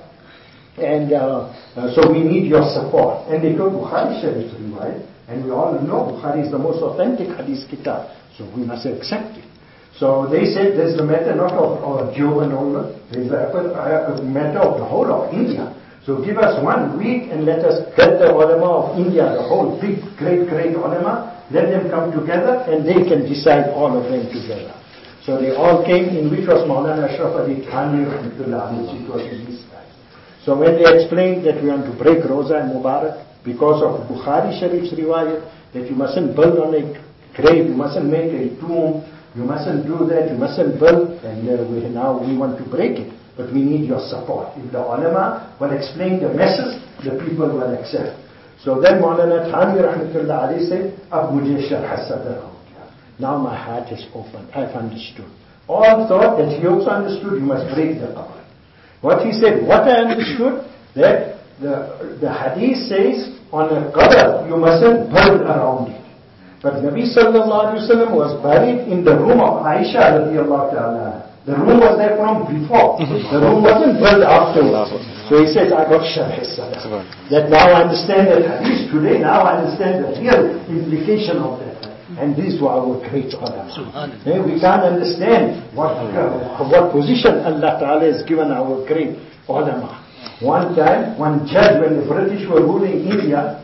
and uh, uh, so we need your support. And they told Bukhari Sharif riwayat, and we all know Bukhari is the most authentic hadith kitab, so we must accept it. So they said there's the matter not of uh, Jordan only, there's a, a, a matter of the whole of India. So give us one week and let us get the ulama of India, the whole big, great, great ulama, let them come together and they can decide all of them together. So they all came, in which was Maulana Ashraf Ali Thani rahmatullah, it was in his time. So when they explained that we want to break Roza and Mubarak because of Bukhari Sharif's riwayat, that you mustn't build on a grave, you mustn't make a tomb, you mustn't do that, you mustn't build, and uh, we, now we want to break it. But we need your support. If the ulama will explain the message, the people will accept. So then Maulana Thani rahmatullah alayhi said, Ab mujhe sharh sadr ho gaya. Now my heart is open. I've understood. All thought that he also understood you must break the qabr. What he said, what I understood, that the, the hadith says, on a qabr you mustn't build around it. But Nabi Sallallahu Alaihi Wasallam was buried in the room of Aisha radiallahu ta'ala. The room was there from before. The room wasn't built afterwards. So he says, I got sharh sadr. That now I understand that hadith today, now I understand the real implication of that. And these were our great ulama. Hey, we can't understand what, uh, what position Allah Ta'ala has given our great ulama. One time, one judge, when the British were ruling India,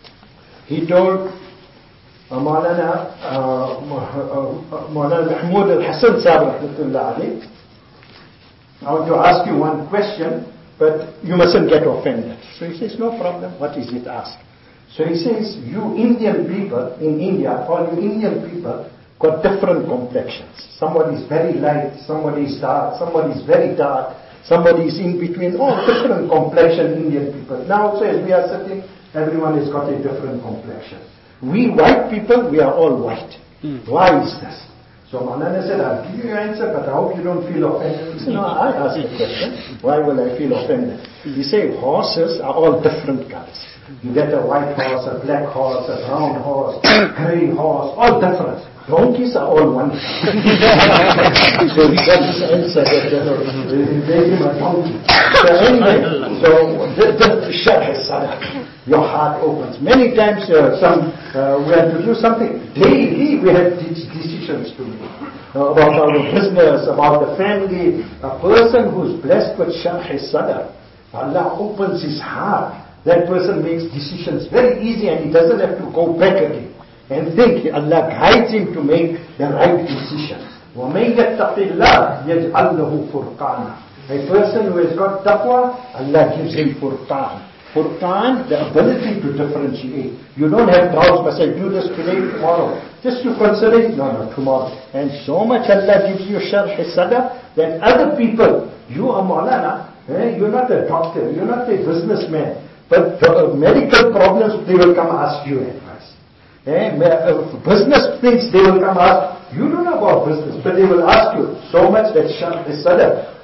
he told Uh, Maulana, uh, uh, Maulana Mahmoud al-Hassan Sahib rahmatullah alayh, I want to ask you one question, but you mustn't get offended. So he says, no problem, what is it, ask. So he says, you Indian people in India, all you Indian people, got different complexions. Somebody is very light, somebody is dark, somebody is very dark, somebody is in between, all different complexion Indian people. Now, so as we are sitting, everyone has got a different complexion. We white people, we are all white. Mm. Why is this? So Maulana said, I'll give you your answer, but I hope you don't feel offended. He said, no, I asked the question. Why will I feel offended? He said, horses are all different colors. You get a white horse, a black horse, a brown horse, a grey horse, all different. Donkeys are all one. So he got his answer that they gave him a donkey. So anyway, so the, the Sharh Sadr, your heart opens. Many times uh, some uh, we have to do something. Daily we have decisions to make. Uh, about our business, about the family. A person who's blessed with Sharh Sadr, Allah opens his heart. That person makes decisions very easy and he doesn't have to go back again and think. Allah guides him to make the right decision. وَمَنْ يَتَّقِ اللَّهِ يَجْعَلْ لَهُ فُرْقَانًا. A person who has got taqwa, Allah gives him furqan. Furqan, the ability to differentiate. You don't have doubts, but say, do this today, tomorrow. Just to consider it, no, no, tomorrow. And so much Allah gives you Sharh Sadr that other people, you are Maulana, eh, you're not a doctor, you're not a businessman. But uh, medical problems, they will come ask you advice. Eh? Uh, business things, they will come ask. You don't know about business, but they will ask you so much that Sharh Sadr.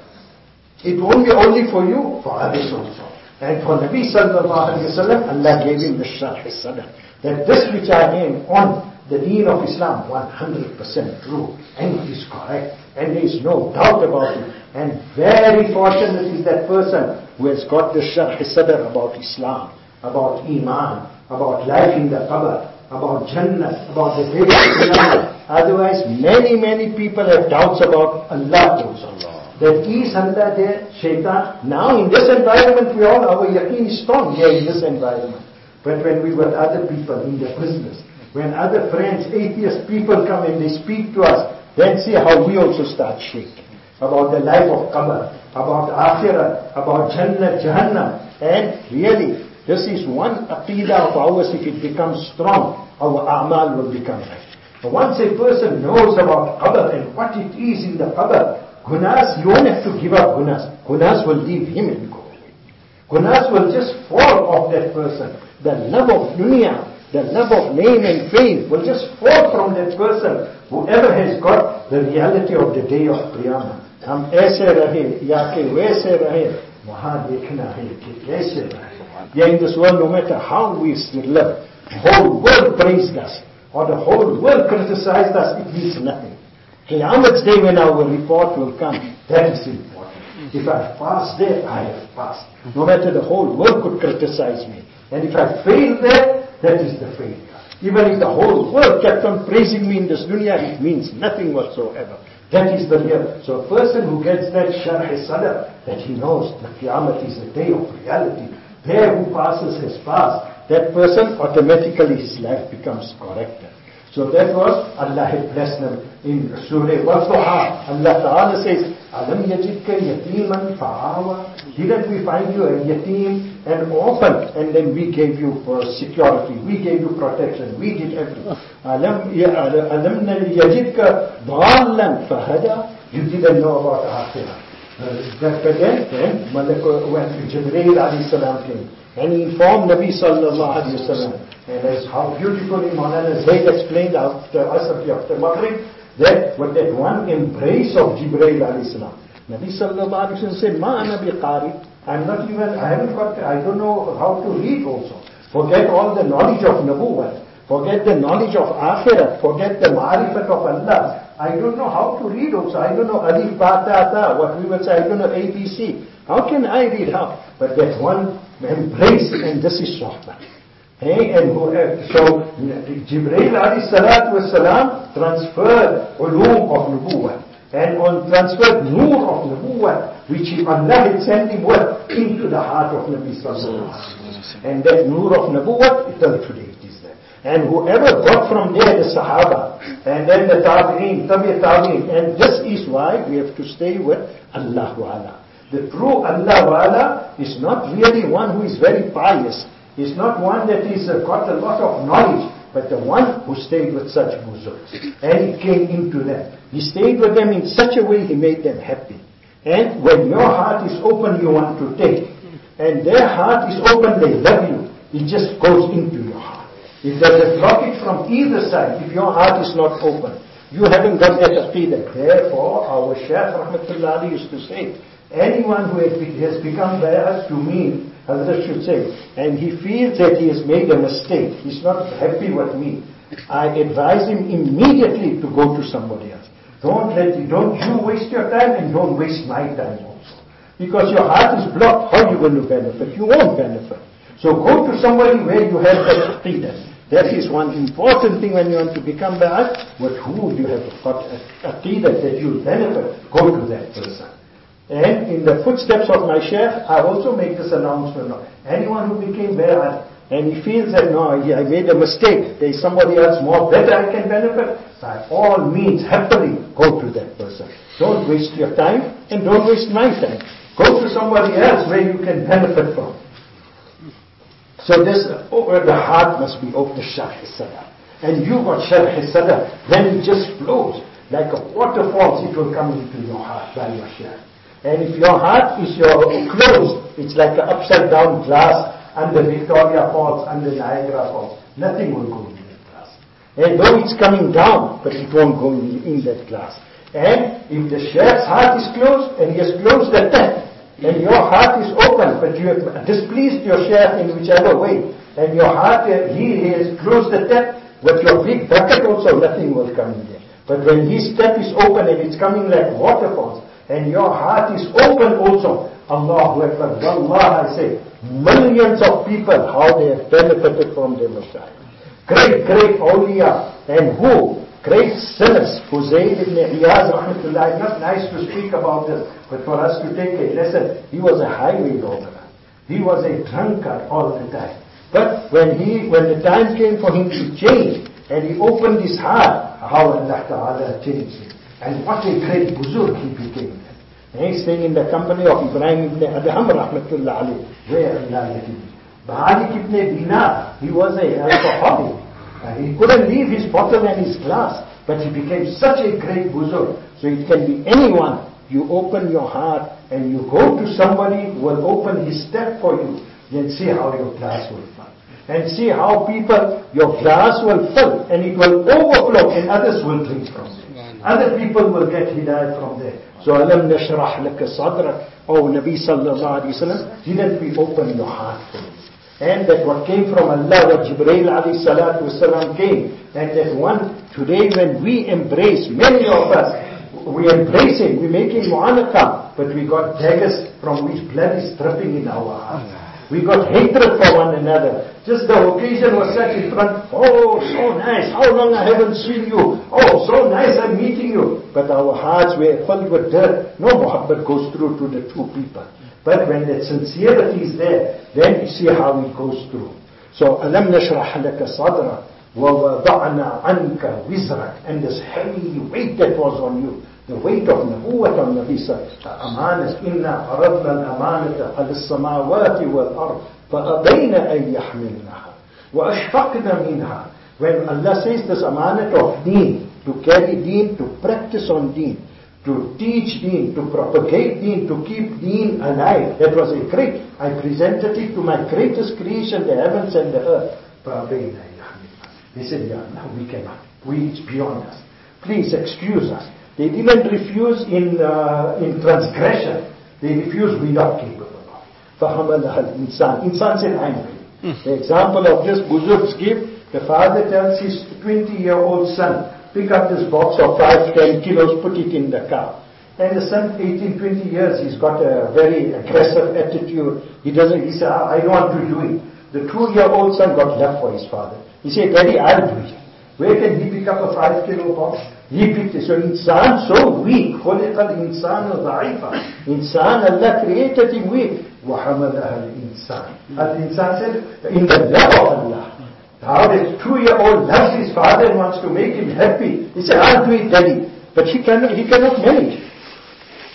It won't be only for you, for others also. And for Nabi Sallallahu Alaihi Wasallam, Allah gave him the Sharh Sadr. That this which I am on the deen of Islam, one hundred percent true. And it is correct. And there is no doubt about it. And very fortunate is that person who has got the Sharh Sadr about Islam, about Iman, about life in the Qabr, about Jannah, about the day of Qiyamah. Otherwise, many, many people have doubts about Allah also. That is Allah there, Shaitan. Now in this environment, we all, our yaqeen is strong here in this environment. But when we were other people in their business, when other friends, atheist people come and they speak to us, then see how we also start shaking. About the life of Qabr, about Akhirah, about Jannah, Jahannam. And really, this is one aqidah of ours. If it becomes strong, our a'mal will become right. But once a person knows about Qabr and what it is in the Qabr, gunas, you won't have to give up gunas. Gunas will leave him and go away. Gunas will just fall off that person. The love of dunya, the love of name and fame will just fall from that person. Whoever has got the reality of the day of Qiyamah. हम ऐसे रहे या कि वैसे रहे वहाँ देखना है कि कैसे रहे. Yeah, in this world, no matter how we live, the whole world praised us or the whole world criticized us, it means nothing. Qiyamah's day when our report will come, that is important. If I pass there, I have passed. No matter the whole world could criticize me. And if I fail there, that is the failure. Even if the whole world kept on praising me in this dunya, it means nothing whatsoever. That is the real. So a person who gets that Sharh Sadr, that he knows the Qiyamah is a day of reality. There who passes has passed. That person, automatically his life becomes corrected. So therefore, Allah has blessed them in Surah Al-Duha. Allah Ta'ala says, Alam yajidka yatiman fa'awa. Didn't we find you a yatim and orphan, and then we gave you for security, we gave you protection, we did everything. Alam yajidka dhallan fahada. You didn't know about Akhirah. That again, then Malak went to Jibreel alayhi salam came. And he informed Nabi Sallallahu Alaihi Wasallam. And as how beautifully Maulana Zaid explained after Asr, after Maghrib, that with that one embrace of Jibreel Alayhi Salam, Nabi Sallallahu Alaihi Wasallam said, Ma ana biqari. I'm not even, I haven't got, I don't know how to read also. Forget all the knowledge of Nabuwwat. Forget the knowledge of Akhirat. Forget the ma'rifat of Allah. I don't know how to read also. I don't know Alif, Ba, Ta, Ta. What we would say, I don't know A, B, C. How can I read how? But that one embrace, and this is sohbah. Hey, and who, uh, so Jibreel alayhi salatu wasalam transferred ulum of nubuwwah, and on transferred nur of nubuwwah, which Allah had sent him what? Into the heart of Nabi sallallahu alaihi wasallam. And that nur of nubuwwah, till today it is there. And whoever got from there, the Sahaba, and then the Tabi'in, Tabi' Tabi'in, and this is why we have to stay with Allah Wa'ala. The true Allah Wa'ala is not really one who is very pious. is not one that is uh, got a lot of knowledge, but the one who stayed with such buzurgs. And he came into them. He stayed with them in such a way he made them happy. And when your heart is open, you want to take. And their heart is open, they love you. It just goes into your heart. If there's a blockage from either side, if your heart is not open, you haven't got that aqidah. Therefore, our Shaykh Rahmatullah Ali used to say, anyone who has become bay'at to me, Hazrat should say, and he feels that he has made a mistake, he's not happy with me, I advise him immediately to go to somebody else. Don't let it, don't you waste your time and don't waste my time also. Because your heart is blocked, how are you going to benefit? You won't benefit. So go to somebody where you have that aqidah. That is one important thing when you want to become bay'at. With who do you have got aqidah that you'll benefit? Go to that person. And in the footsteps of my Shaykh, I also make this announcement now. Anyone who became bay'at and he feels that, no, I made a mistake, there is somebody else more better I can benefit, by all means, happily go to that person. Don't waste your time and don't waste my time. Go to somebody else where you can benefit from. So this, over the heart must be open to Sharh Sadr. And you got Sharh Sadr, then it just flows. Like a waterfall, it will come into your heart by your Shaykh. And if your heart is your closed, it's like an upside down glass under Victoria Falls, under Niagara Falls. Nothing will go in that glass. And though it's coming down, but it won't go in, in that glass. And if the Sheikh's heart is closed, and he has closed the tap, and your heart is open, but you have displeased your Shaykh in whichever way, and your heart, uh, he, he has closed the tap, with your big bucket also, nothing will come in there. But when his tap is open and it's coming like waterfalls, and your heart is open also, Allahu Akbar, Wallah, I say, millions of people, how they have benefited from their Mashayikh. Great, great awliya, and who? Great sinners. Huzayn ibn Iyaz, rahmatullah, not nice to speak about this, but for us to take a lesson, he was a highway robber. He was a drunkard all the time. But when he, when the time came for him to change, and he opened his heart, how Allah Ta'ala changed him. And what a great buzurg he became. And he's staying in the company of Ibrahim ibn Adham, rahmatullah alayh, where Allah let him. Bahalik ibn Dinar, he was a alcoholic. Uh, he couldn't leave his bottle and his glass, but he became such a great buzurg. So it can be anyone. You open your heart and you go to somebody who will open his step for you, then see how your glass will fill. And see how people, your glass will fill and it will overflow and others will drink from it. Other people will get hidayah from there. So alam nashrah laka sadrak, oh Nabi sallallahu alayhi wa sallam, didn't we open your heart for you? And that what came from Allah, what Jibreel alayhi salatu wasalam came, and that one, today when we embrace, many of us, we embrace him, we make him mu'anaqam, but we got daggers from which blood is dripping in our heart. We got hatred for one another. Just the occasion was such in front, oh, so nice, how long I haven't seen you, oh, so nice I'm meeting you. But our hearts were filled with dirt. No muhabbat goes through to the two people. But when that sincerity is there, then you see how it goes through. So, alam nashrah laka sadrak, wa wada'na anka wizrak, and this heavy weight that was on you, the weight of nubuwwat on Nabi sallallahu alayhi wa sallam, inna aradna al-amanata ala as-samawati wal-ard, fa'adayna an yahmilnaha, wa ashfaqna minha. When Allah says this amanat of deen, to carry deen, to practice on deen, to teach deen, to propagate deen, to keep deen alive. That was a great, I presented it to my greatest creation, the heavens and the earth. They said, yeah, no, we cannot. We, it's beyond us. Please excuse us. They didn't refuse in, uh, in transgression. They refused, we're not capable of. فَحَمَلَهَا الْإِنسَانِ Insan said, I'm ready. The example of this buzurgs give, the father tells his twenty-year-old son, pick up this box of five, ten kilos, put it in the car. And the son, eighteen, twenty years, he's got a very aggressive attitude. He doesn't, he said, I don't want to do it. The two-year-old son got left for his father. He said, Daddy, I'll do it. Where can he pick up a five kilo box? He picked it. So insan, so weak. خُلِقَ الْإِنسَانُ ضَعِيفًا. Insan, Allah created him weak. وَحَمَلَهَا الْإِنسَانِ. Al-Insan said, in the love of Allah. How this two-year-old loves his father and wants to make him happy. He said, I'll do it, Daddy. But he cannot, he cannot manage.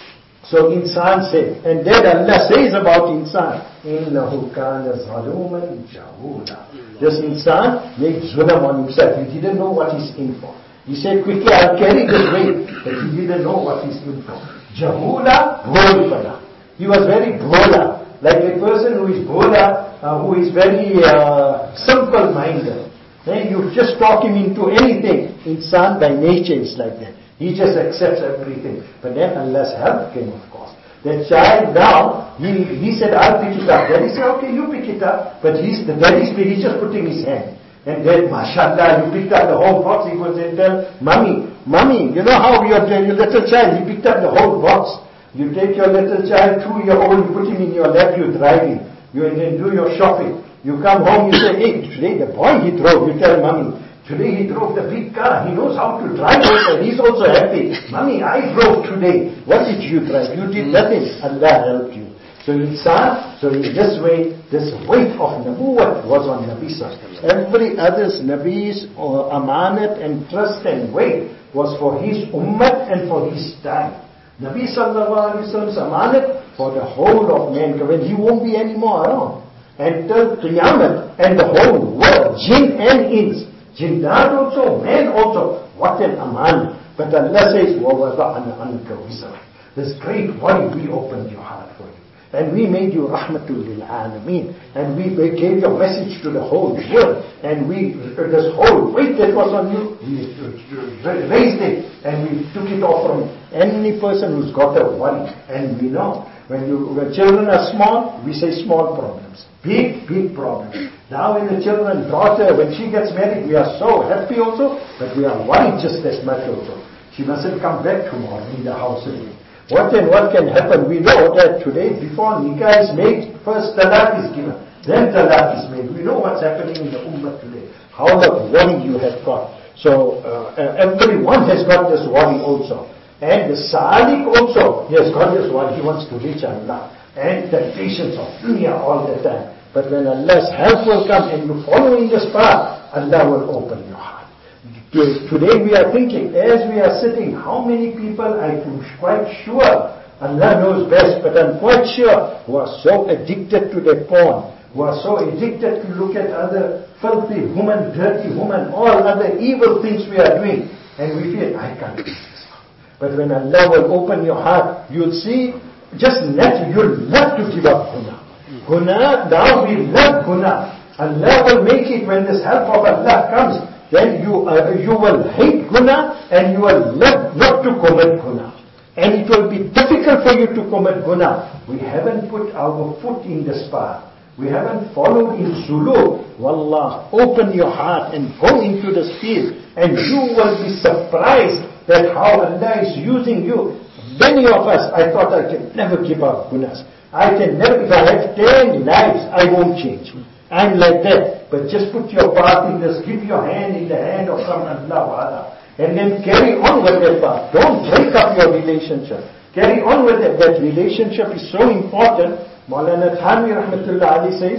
So insan said, and then Allah says about insan, innahu kana zaluman jahula. This insan made zulm on himself. He didn't know what he's in for. He said, quickly, I'll carry this weight, but he didn't know what he's in for. Jahula, bhola. He was very bhola, like a person who is bhola, uh, who is very uh, simple-minded. Then you just talk him into anything. Insan by nature is like that. He just accepts everything. But then Allah's help came, of course. The child now, he, he said, I'll pick it up. Daddy said, okay, you pick it up. But he's, the daddy's he's just putting his hand. And then, mashallah, you picked up the whole box. He goes and tell, Mommy, Mommy, you know how your, your little child, he picked up the whole box. You take your little child, two-year-old, you put him in your lap, you drive him. You then do your shopping. You come home, you say, hey, today the boy he drove. You tell Mommy, today he drove the big car. He knows how to drive it and he's also happy. Mommy, I drove today. What did you drive? You did nothing. Allah helped you. So insan, so in this way, this weight of Nabuwwat was on Nabi Sallallahu Alaihi Wasallam. Every other's Nabi's or amanat and trust and weight was for his ummah and for his time. Nabi Sallallahu Alaihi Wasallam's amanat for the whole of mankind. When he won't be anymore around. And till Qiyamah and the whole world, jinn and ins. Jinnat also, man also. What an aman. But Allah says, وَوَضَعْنَا عَنْكَ وِزْرَكَ. This great worry, we opened your heart for you. And we made you rahmatul lil alameen. And we gave your message to the whole world. And we, this whole weight that was on you, we raised it. And we took it off from any person who's got a worry. And we know, when, you, when children are small, we say small problems. Big, big problems. Now when the children, daughter, when she gets married, we are so happy also, but we are worried just as much also. She mustn't come back tomorrow in the house again. What and what can happen? We know that today, before nikah is made, first talaq is given. Then talaq is made. We know what's happening in the ummah today. How much worry you have got. So, uh, everyone has got this worry also. And the salik also, he has got this worry. He wants to reach Allah. And the patience of dunya all the time. But when Allah's help will come and you follow in this path, Allah will open your heart. Today we are thinking, as we are sitting, how many people, I'm quite sure, Allah knows best, but I'm quite sure, who are so addicted to their porn, who are so addicted to look at other filthy women, dirty women, all other evil things we are doing, and we feel, I can't do this. But when Allah will open your heart, you'll see, just naturally, you'll love to give up guna. Guna, now we love guna. Allah will make it when this help of Allah comes. Then you uh, you will hate guna and you will love not to commit guna. And it will be difficult for you to commit guna. We haven't put our foot in this path. We haven't followed in suluk. Wallah, open your heart and go into this field. And you will be surprised that how Allah is using you. Many of us, I thought I can never give up gunas. I can never, if I have ten lives, I won't change. I'm like that. But just put your path in this, give your hand in the hand of some Allah Wa'ala. And then carry on with that path. Don't break up your relationship. Carry on with it. That relationship is so important. Maulana Thanvi Rahmatullah Ali says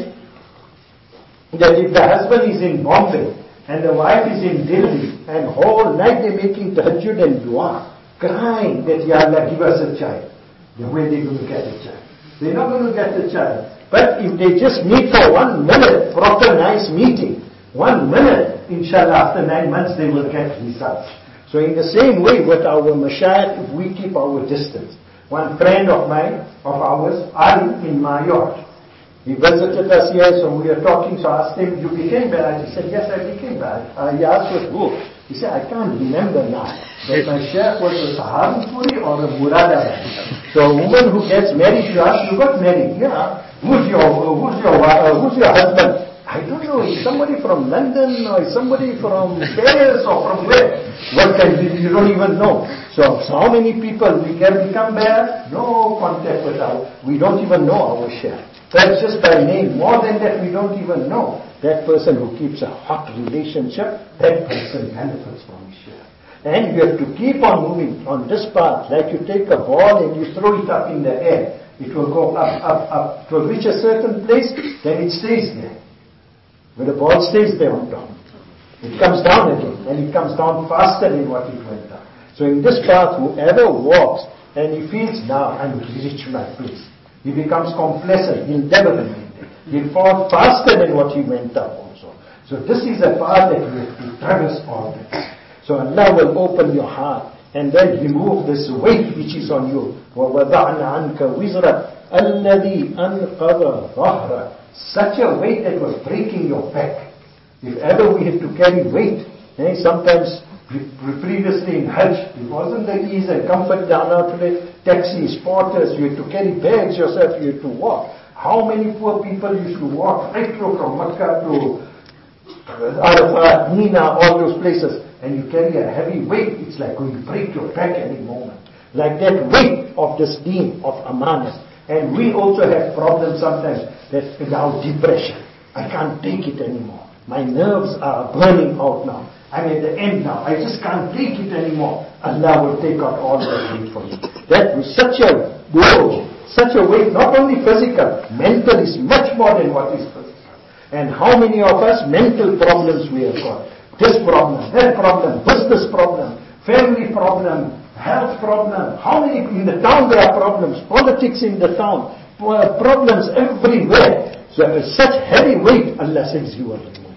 that if the husband is in Bombay and the wife is in Delhi and whole night they're making tahajjud and dua, crying that, Ya Allah, give us a child. Then where are they going to get a child? They're not going to get a child. But if they just meet for one minute, proper nice meeting, one minute, inshallah, after nine months they will get results. So in the same way with our mashayikh, if we keep our distance. One friend of mine, of ours, Ali in Mayotte, he visited us here, so we were talking, so I asked him, you became bad? He said, yes, I became bad. Uh, he asked us who? He said, I can't remember now. But my sheikh was a Saharanpuri or a Muradabad. So a woman who gets married, you ask, you got married? Yeah. Who's your, who's your, uh, who's your husband? I don't know, is somebody from London or is somebody from Paris or from where? What can you, you don't even know. So, so how many people we can become bad? No contact with our, we don't even know our share. That's just by name. More than that, we don't even know. That person who keeps a hot relationship, that person benefits from his share. And you have to keep on moving on this path. Like you take a ball and you throw it up in the air. It will go up, up, up. It will reach a certain place, then it stays there. When the ball stays there on top. It comes down again, and it comes down faster than what it went down. So in this path, whoever walks, and he feels, now I'm reached my place. He becomes complacent. He'll never remain there. He'll fall faster than what he went up also. So this is a path that we have to traverse all this. So Allah will open your heart and then remove this weight which is on you. وَوَضَعْنَا عَنْكَ وِزْرَ الَّذِي أَنْقَضَ ظَهْرَ. Such a weight that was breaking your back. If ever we have to carry weight, eh, sometimes previously in Hajj, it wasn't the ease and comfort down now today. Taxis, porters, you had to carry bags yourself, you had to walk. How many poor people used to walk right through from Makkah to Arafat, Mina, all those places, and you carry a heavy weight, it's like going to break your back any moment. Like that weight of this deen, of amanah. And we also have problems sometimes, that now depression. I can't take it anymore. My nerves are burning out now. I'm at the end now. I just can't take it anymore. Allah will take out all that weight for you. That was such a load, such a weight, not only physical, mental is much more than what is physical. And how many of us, mental problems we have got. This problem, that problem, business problem, family problem, health problem. How many, in the town there are problems, politics in the town, problems everywhere. So such heavy weight, Allah says you are removed.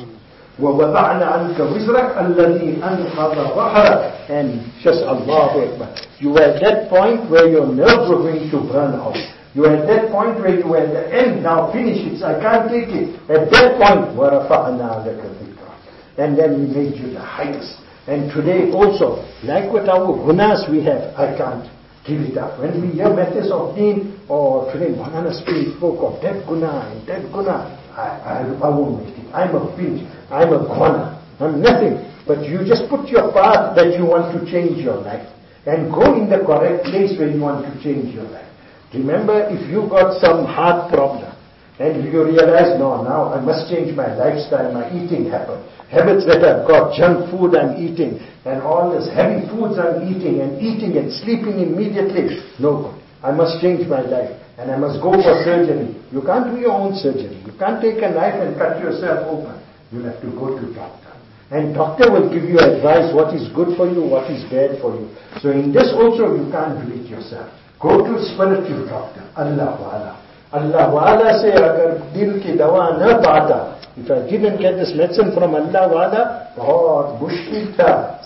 وَوَضَعْنَا عَنْكَ وِزْرَكَ الَّذِي أَنْقَضَ ظَهْرَكَ. And just Allahu Akbar. You were at that point where your nerves were going to burn out. You are at that point where you are at the end, now finish it, I can't take it. At that point, وَرَفَعْنَا لَكَ ذِكْرَكَ. And then we made you the highest. And today also, like with our gunas we have, I can't give it up. When we hear matters of deen, or today Maulana spoke of that guna and that guna, I, I, I won't make it. I'm a pinch. I'm a guna. I'm nothing. But you just put your path that you want to change your life. And go in the correct place where you want to change your life. Remember, if you got some heart problem, and you realize, no, now I must change my lifestyle, my eating habit. Habits that I've got, junk food I'm eating, and all this heavy foods I'm eating, and eating and sleeping immediately. No good. I must change my life. And I must go for surgery. You can't do your own surgery. You can't take a knife and cut yourself open. You'll have to go to doctor. And doctor will give you advice what is good for you, what is bad for you. So in this also you can't do it yourself. Go to spiritual doctor. Allah wa'ala. Allah wa'ala say, agar dil ki dawa na paata. If I didn't get this medicine from Allah wa'ala, bahut mushkil tha.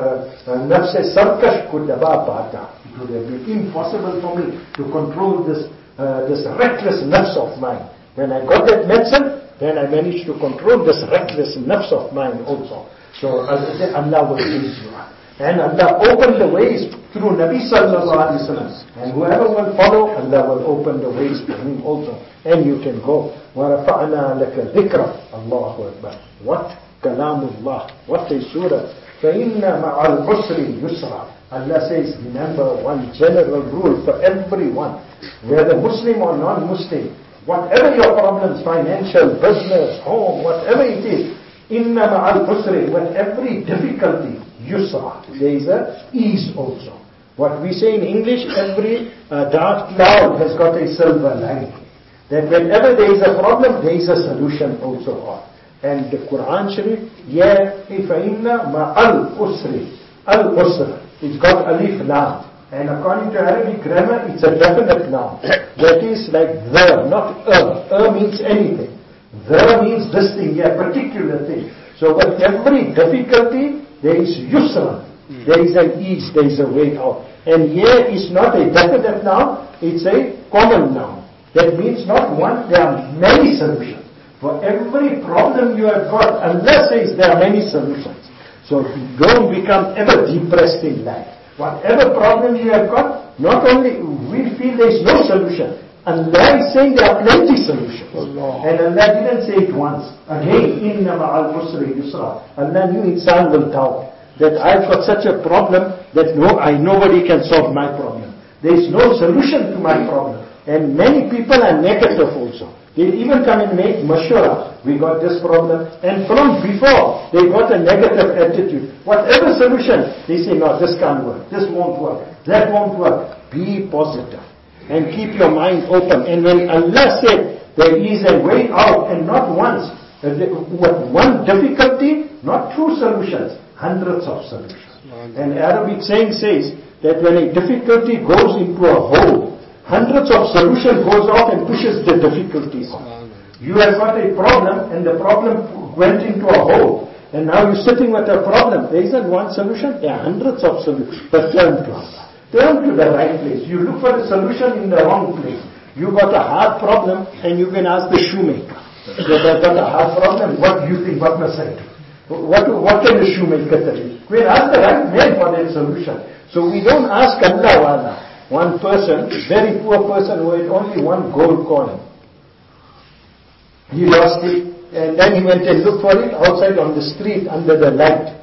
Nafse sarkash ko dawa paata. It would have been impossible for me to control this Uh, this reckless nafs of mine. When I got that medicine, then I managed to control this reckless nafs of mine also. So uh, Allah will please you. And Allah opened the ways through Nabi sallallahu alaihi wasallam. And whoever will follow, Allah will open the ways for him also. And you can go. وَرَفَعْنَا لَكَ ذِكْرَ. Allahu Akbar. What? Kalamullah. What is surah? فَإِنَّ مَعَ الْعُسْرِ يُسْرًا. Allah says, remember one general rule for everyone, whether Muslim or non-Muslim, whatever your problems, financial, business, home, whatever it is, inna ma'al usri, with every difficulty, yusra, there is a ease also. What we say in English, every uh, dark cloud has got a silver lining. That whenever there is a problem, there is a solution also. And the Quran Sharif, ya ifa'inna ma'al usri, al-usra. It's got alif lam. And according to Arabic grammar, it's a definite noun. That is like the, not er. Er means anything. The means this thing, a particular thing. So with every difficulty, there is yusra. There is an ease, there is a way out. And here is not a definite noun, it's a common noun. That means not one, there are many solutions. For every problem you have got, Allah says there are many solutions. So don't become ever depressed in life. Whatever problem you have got, not only we feel there is no solution. Allah is saying there are plenty solutions. Allah. And Allah didn't say it once. Again, inna ma'al usri yusra. Allah knew insan will doubt that I've got such a problem that no, I nobody can solve my problem. There is no solution to my problem. And many people are negative also. They'll even come and make mashura. We got this problem. And from before, they got a negative attitude. Whatever solution, they say, no, this can't work. This won't work. That won't work. Be positive. And keep your mind open. And when Allah said, there is a way out, and not once, What one difficulty, not two solutions, hundreds of solutions. And Arabic saying says that when a difficulty goes into a hole, hundreds of solutions goes off and pushes the difficulty off. You have got a problem and the problem went into a hole. And now you're sitting with a problem. There isn't one solution, there are hundreds of solutions. But turn to Allah. Turn to the right place. You look for a solution in the wrong place. You got a hard problem and you can ask the shoemaker. So I've got a hard problem, what do you think, what must I do? What, what can the shoemaker tell you? We ask the right man for that solution. So we don't ask Allah wala. One person, very poor person who had only one gold coin. He lost it and then he went and looked for it outside on the street under the light.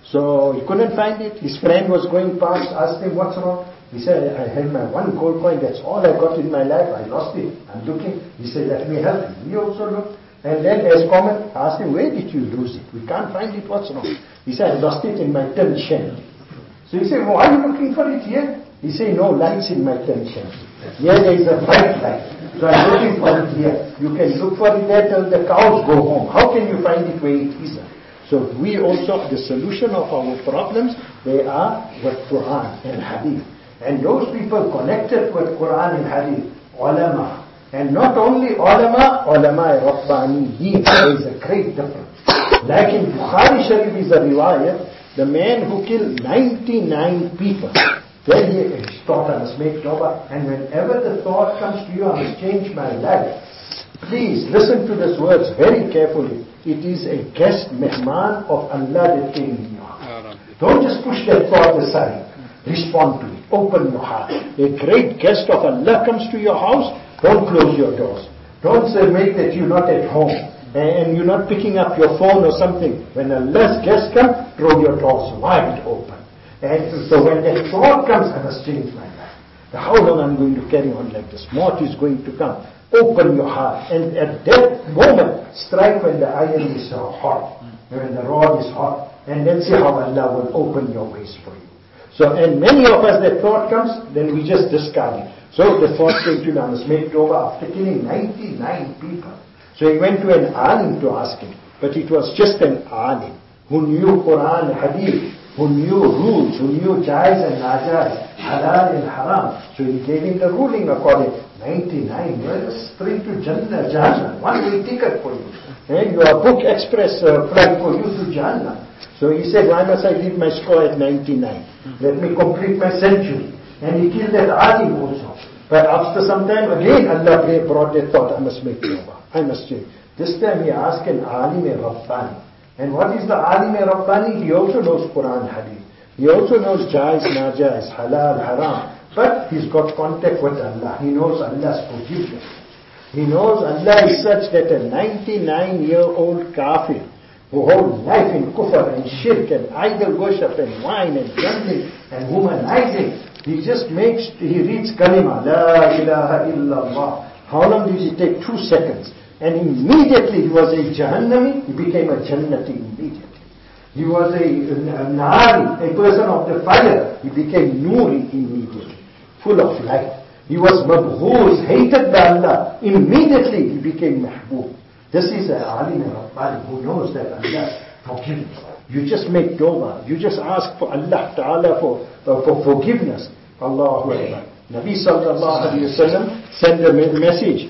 So he couldn't find it. His friend was going past, asked him, what's wrong? He said, I had my one gold coin, that's all I got in my life, I lost it. I'm looking. He said, let me help you. He also looked. And then as comment, I asked him, where did you lose it? We can't find it, what's wrong? He said, I lost it in my tin shed. So he said, well, why are you looking for it here? He said, no lights in my tin shed. Here there is a bright light. So I'm looking for it here. You can look for it there till the cows go home. How can you find it where it isn't? So we also, the solution of our problems, they are with Quran and Hadith. And those people connected with Quran and Hadith, ulama. And not only ulama, ulama Rabbaniyin. There is a great difference. Like in Bukhari Sharif is a riwayat, the man who killed ninety-nine people, then he thought, I must make tawbah. And whenever the thought comes to you, I must change my life. Please listen to these words very carefully. It is a guest mehman of Allah that came in your heart. Don't just push that thought aside. Respond to it. Open your heart. A great guest of Allah comes to your house. Don't close your doors. Don't say, make that you're not at home and you're not picking up your phone or something. When Allah's guest comes, throw your doors wide open. And so when that thought comes, I must change my life. How long I'm going to carry on like this? What is going to come? Open your heart. And at that moment, strike when the iron is hot. When the rod is hot. And then see how Allah will open your ways for you. So, and many of us, that thought comes, then we just discard it. So the thought came to him, I must make tawbah after killing ninety-nine people. So he went to an alim to ask him. But it was just an alim who knew Quran, Hadith, who knew rules, who knew jais and najais, halal and haram. So he gave him the ruling according. ninety-nine, well, straight to Jannah, Jannah, one-way ticket for you. And your book express uh, flight for you to Jannah. So he said, why must I leave my score at ninety-nine? Let me complete my century. And he killed that alim also. But after some time, again, Allah brought that thought, I must make tawbah. I must change. This time he asked an alim Rabbani. And what is the alim Rabbani? He also knows Quran, Hadith. He also knows jais, najais, halal, haram. But he's got contact with Allah. He knows Allah's forgiveness. He knows Allah is such that a ninety-nine-year-old kafir who holds life in kufr and shirk and idol worship and wine and gambling and womanizing, he just makes, he reads kalima, La ilaha illallah. How long did it take? Two seconds. And immediately he was a Jahannami, he became a Jannati immediately. He was a, a Nari, a person of the fire, he became Nuri immediately, full of light. He was mabghuz, hated by Allah, immediately he became mahbub. This is an alim Rabbani who knows that Allah forgives. You just make tawbah, you just ask for Allah Ta'ala for, uh, for forgiveness. Allahu Akbar. Nabi Sallallahu Alaihi Wasallam sent a message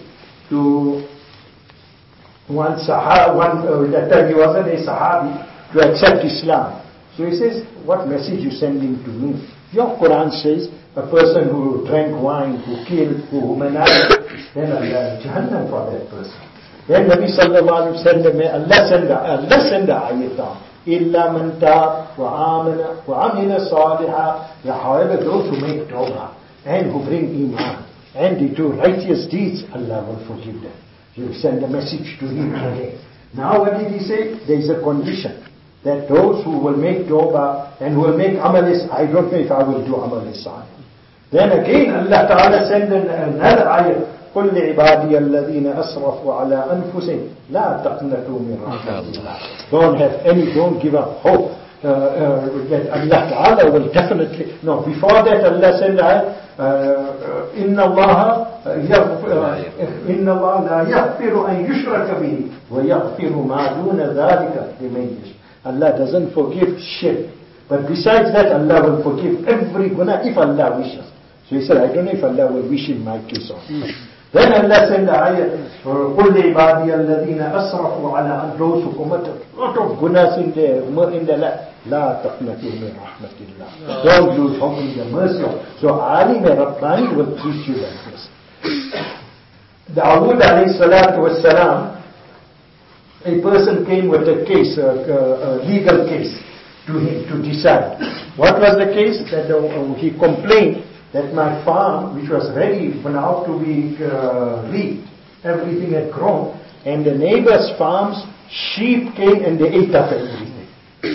to one Sahaba, one, uh, that time he wasn't a Sahabi, to accept Islam. So he says, what message you sending to me? Your Quran says, a person who drank wine, who killed, who humanized, then Allah Jahannam for that person. Then Nabi Sallallahu Alaihi Wasallam, Allah send a, Allah send a ayat down. Illa man taab wa amana wa amina salihah. However, those who make tawbah and who bring iman and they do righteous deeds, Allah will forgive them. You send a message to him today. Now what did he say? There is a condition that those who will make tawbah and who will make amalis, I don't know if I will do amalis salih. Then again Allah Ta'ala sent another ayah. قل لعبادي الذين أسرفوا على أنفسهم لا تقنطوا من رحمة الله. Don't have any, don't give up hope uh, uh, that Allah Ta'ala will definitely, no, before that Allah said, uh, Inna Allah Inna Allah la yaghfiru an yushraka bihi wa yaghfiru ma duna dhalika liman yasha. Allah doesn't forgive shirk. But besides that, Allah will forgive every guna if Allah wishes. So he said, I don't know if Allah will wish in my case or not. Then Allah sent the ayah, قُلْ لِعِبَادِيَ الَّذِينَ أَسْرَفُوا عَلَىٰ أَنفُسِهِمْ a lot of gunas in the, in the life. لَا تَقْنَطُوا مِنْ رَحْمَةِ اللَّهِ. Don't lose hope in the mercy of. So Alim Rabbani will teach you like this. Dawood alayhi salatu was salam, a person came with a case, a, a, a legal case to him to decide. What was the case? That uh, he complained that my farm, which was ready for now to be uh, reaped, everything had grown, and the neighbor's farms, sheep came and they ate up everything.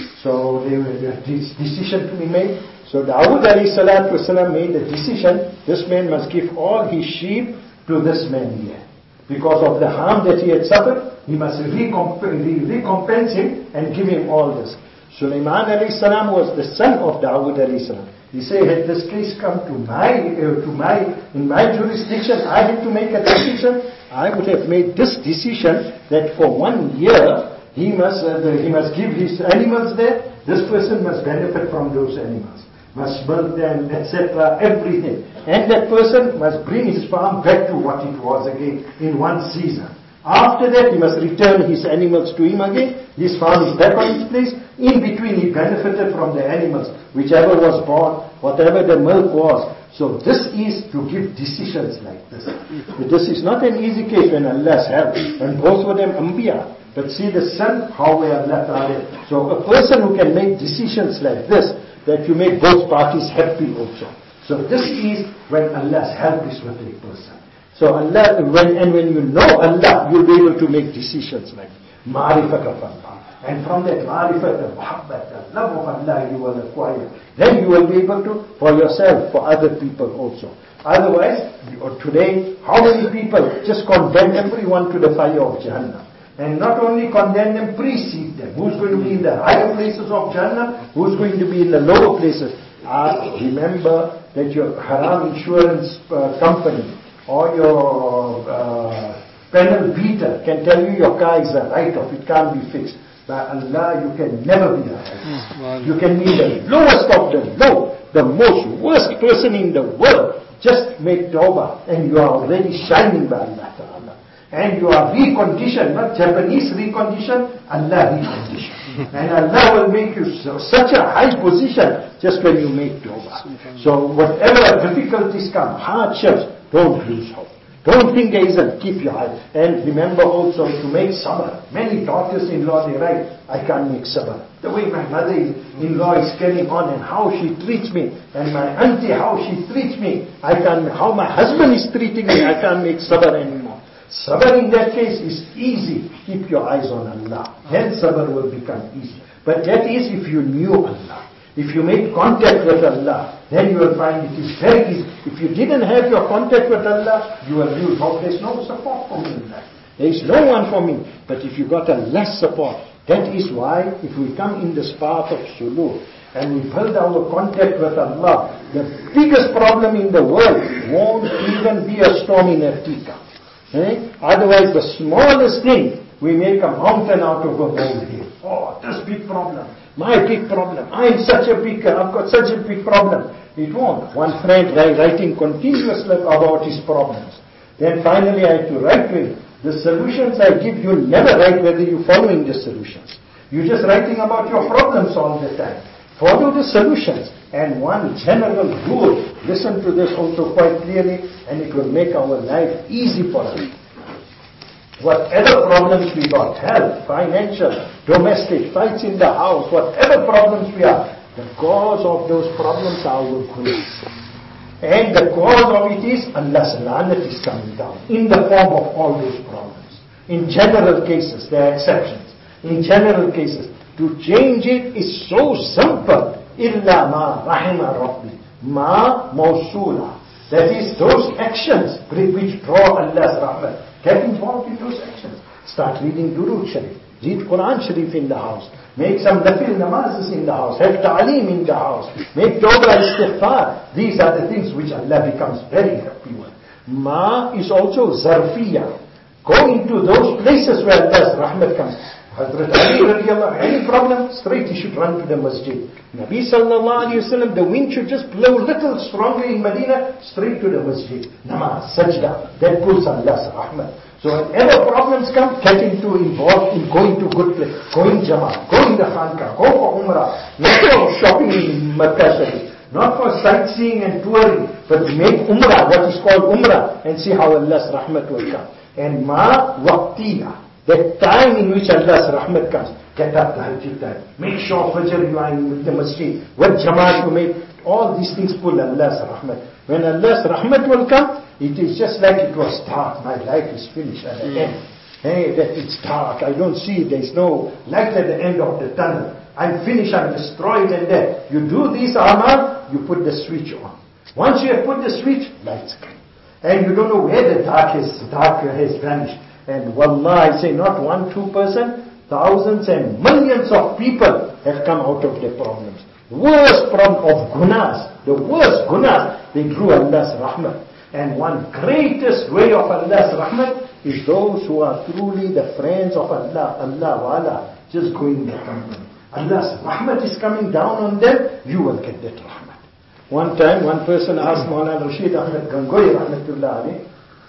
So there was this decision to be made. So Dawood alayhi salatu wasalam made the decision, this man must give all his sheep to this man here. Because of the harm that he had suffered, he must recomp- recompense him and give him all this. Sulaiman alayhi salam was the son of Dawood alayhi salam. He said, had this case come to my, uh, to my, in my jurisdiction, I had to make a decision, I would have made this decision that for one year, he must, uh, the, he must give his animals there, this person must benefit from those animals, must milk them, et cetera, everything. And that person must bring his farm back to what it was again in one season. After that, he must return his animals to him again. His farm is back on its place. In between, he benefited from the animals, whichever was born, whatever the milk was. So this is to give decisions like this. But this is not an easy case when Allah's help. And both of them Anbiya. But see the son, how we are left out. So a person who can make decisions like this, that you make both parties happy also. So this is when Allah's help is with a person. So Allah, when, and when you know Allah, you'll be able to make decisions like Ma'rifat of Allah. And from that Ma'rifat, the Muhabbat, the love of Allah you will acquire. Then you will be able to, for yourself, for other people also. Otherwise, today, how many people just condemn everyone to the fire of Jahannam? And not only condemn them, precede them. Who's going to be in the higher places of Jannah? Who's going to be in the lower places? Ah, remember that your haram insurance uh, company or your uh, panel beater can tell you your car is a write-off, it can't be fixed. By Allah, you can never be a write-off. You can be the lowest of the low, the most worst person in the world. Just make tawbah and you are already shining by Allah Ta'ala. And you are reconditioned, not Japanese reconditioned, Allah reconditioned. And Allah will make you so, such a high position just when you make tawbah. So whatever difficulties come, hardships, don't lose hope. Don't think there isn't. Keep your eye. And remember also to make sabr. Many daughters-in-law, they write, I can't make sabr. The way my mother-in-law is carrying on and how she treats me, and my auntie, how she treats me, I can't, how my husband is treating me, I can't make sabr anymore. Sabr in that case is easy. Keep your eyes on Allah. Then sabr will become easy. But that is if you knew Allah. If you made contact with Allah, then you will find it is very easy. If you didn't have your contact with Allah, you will lose hope. There's no support for me in life. There is no one for me. But if you got a less support, that is why if we come in this path of suluk and we build our contact with Allah, the biggest problem in the world won't even be a storm in a teacup. Eh? Otherwise, the smallest thing, we make a mountain out of a molehill. Oh, this big problem. My big problem. I'm such a big, I've got such a big problem. It won't. One friend writing continuously about his problems. Then finally I had to write to him. The solutions I give, you never write whether you're following the solutions. You're just writing about your problems all the time. Follow the solutions. And one general rule, listen to this also quite clearly, and it will make our life easy for us. Whatever problems we got, health, financial, domestic, fights in the house, whatever problems we have, the cause of those problems are our grace. And the cause of it is Allah's lanat is coming down in the form of all those problems. In general cases, there are exceptions. In general cases, to change it is so simple. Illa ma rahima rabbi. Ma mawsula. That is those actions which draw Allah's rahmat. Get involved in those actions. Start reading Durood Sharif. Read Quran Sharif in the house. Make some nafil namazes in the house. Have ta'aleem in the house. Make tawbah istighfar. These are the things which Allah becomes very happy with. Ma is also zarfiyah. Go into those places where Allah's rahmat comes. Hazrat Ali radiallahu, any problem, straight he should run to the masjid. Nabi sallallahu alayhi wa sallam, the wind should just blow a little strongly in Medina, straight to the masjid. Namaz, sajda, that pulls Allah's rahmat. So whenever problems come, get into involved in going to good place, going Jama'ah, going to Khanka, go for Umrah, not for shopping in Makkah Sharif, not for sightseeing and touring, but make Umrah, what is called Umrah, and see how Allah's rahmat will come. And ma waqtiya, that time in which Allah's rahmat comes, get up the Tahajjud time. Make sure Fajr you are in the masjid. What Jamaat you make, all these things pull Allah's rahmat. When Allah's rahmat will come, it is just like it was dark. My life is finished at the end. Hey, that it's dark. I don't see. There's no light at the end of the tunnel. I'm finished. I'm destroyed and dead. You do these amal, you put the switch on. Once you have put the switch, lights come. And you don't know where the dark is. Dark has vanished. And wallah, I say not one, two person, thousands and millions of people have come out of their problems. Worst problem of gunas, the worst gunas, they drew Allah's rahmat. And one greatest way of Allah's rahmat is those who are truly the friends of Allah, Allah wala, just going their company. Allah's rahmat is coming down on them, you will get that rahmat. One time, one person asked Maulana Rashid Ahmed Gangohi rahmatullah alayhi,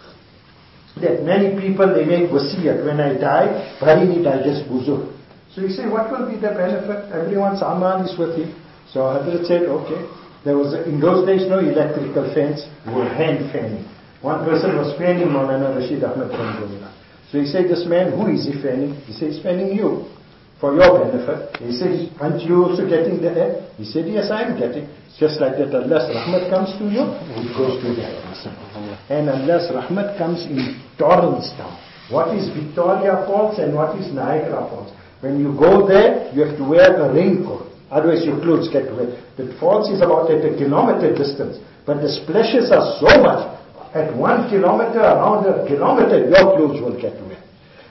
that many people, they make wasiyat, when I die, bury me digest buzur. So you say, what will be the benefit? Everyone's amal is with him. So Hazrat said, okay. There was, a, in those days, no electrical fence, we were hand fanning. One person was fanning Maulana Rashid Ahmed Gangohi. So he said, this man, who is he fanning? He said, he's fanning you, for your benefit. He said, aren't you also getting the air? He said, yes, I am getting. Just like that Allah's rahmat comes to you, it goes to that person. And Allah's rahmat comes in torrents down. What is Victoria Falls and what is Niagara Falls? When you go there, you have to wear a raincoat. Otherwise your clothes get wet. The falls is about at a kilometer distance. But the splashes are so much. At one kilometer, around a kilometer, your clothes will get wet.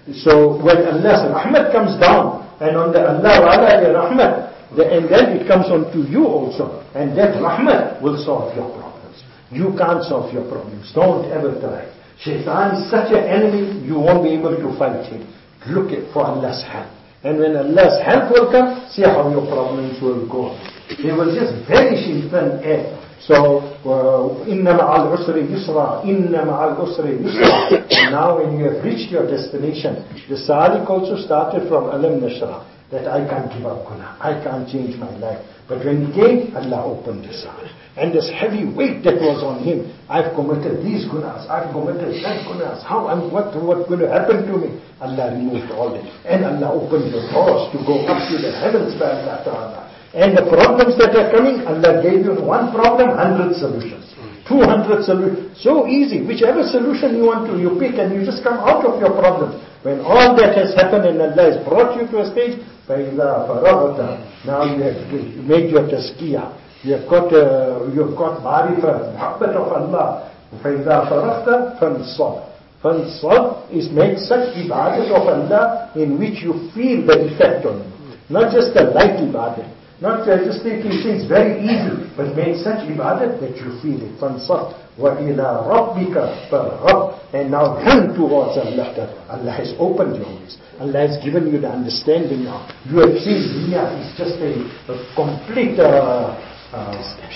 So when Allah's rahmat comes down, and on the Allah wala rahmat, The, and then it comes on to you also. And that rahmat will solve your problems. You can't solve your problems. Don't ever try. Shaitan is such an enemy, you won't be able to fight him. Look at for Allah's help. And when Allah's help will come, see how your problems will go. They will just vanish in thin air. So, inna ma'al usri yusra, inna ma'al usri yusra. And now when you have reached your destination, the Sadiq also started from Alam Nashra. That I can't give up guna, I can't change my life. But when he came, Allah opened his eyes. And this heavy weight that was on him, I've committed these gunas, I've committed that gunas, how I'm, what, what's going to happen to me? Allah removed all that. And Allah opened the doors to go up to the heavens by Allah Ta'ala. And the problems that are coming, Allah gave you one problem, hundred solutions. two hundred solutions. So easy. Whichever solution you want to, you pick and you just come out of your problems. When all that has happened and Allah has brought you to a stage, فَإِذَا فَرَغْتَ, now you have made your tazkiyah. You have got, uh, you have got marifah, muhabbat of Allah. فَإِذَا فَرَغْتَ فَانْصَبْ. Fansab is make such ibadat of Allah in which you feel the effect on you. Not just a light ibadat. Not uh, just taking things very easy, but make such ibadat that you feel it. Fansab. وَإِلَىٰ رَبِّكَ فَارْغَبْ. And now run towards Allah. Allah has opened your eyes. Allah has given you the understanding now. You have seen dunya is just a, a complete uh, uh,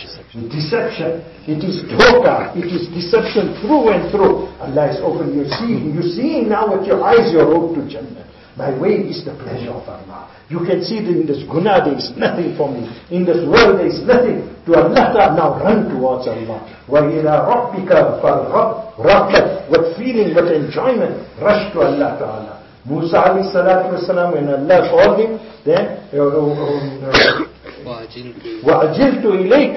deception. It is dhoka. It is deception through and through. Allah has opened your seeing. You see now with your eyes your road to Jannah. My way is the pleasure of Allah. You can see that in this guna there is nothing for me. In this world there is nothing. To Allah, now run towards Allah. وَإِلَىٰ رَبِّكَ فَارْغَبْ. Rahmat, what feeling, what enjoyment. Rush to Allah Ta'ala. Musa alayhi salatu wasalam, when Allah called him, then وَأَجِلْتُ إِلَيْكَ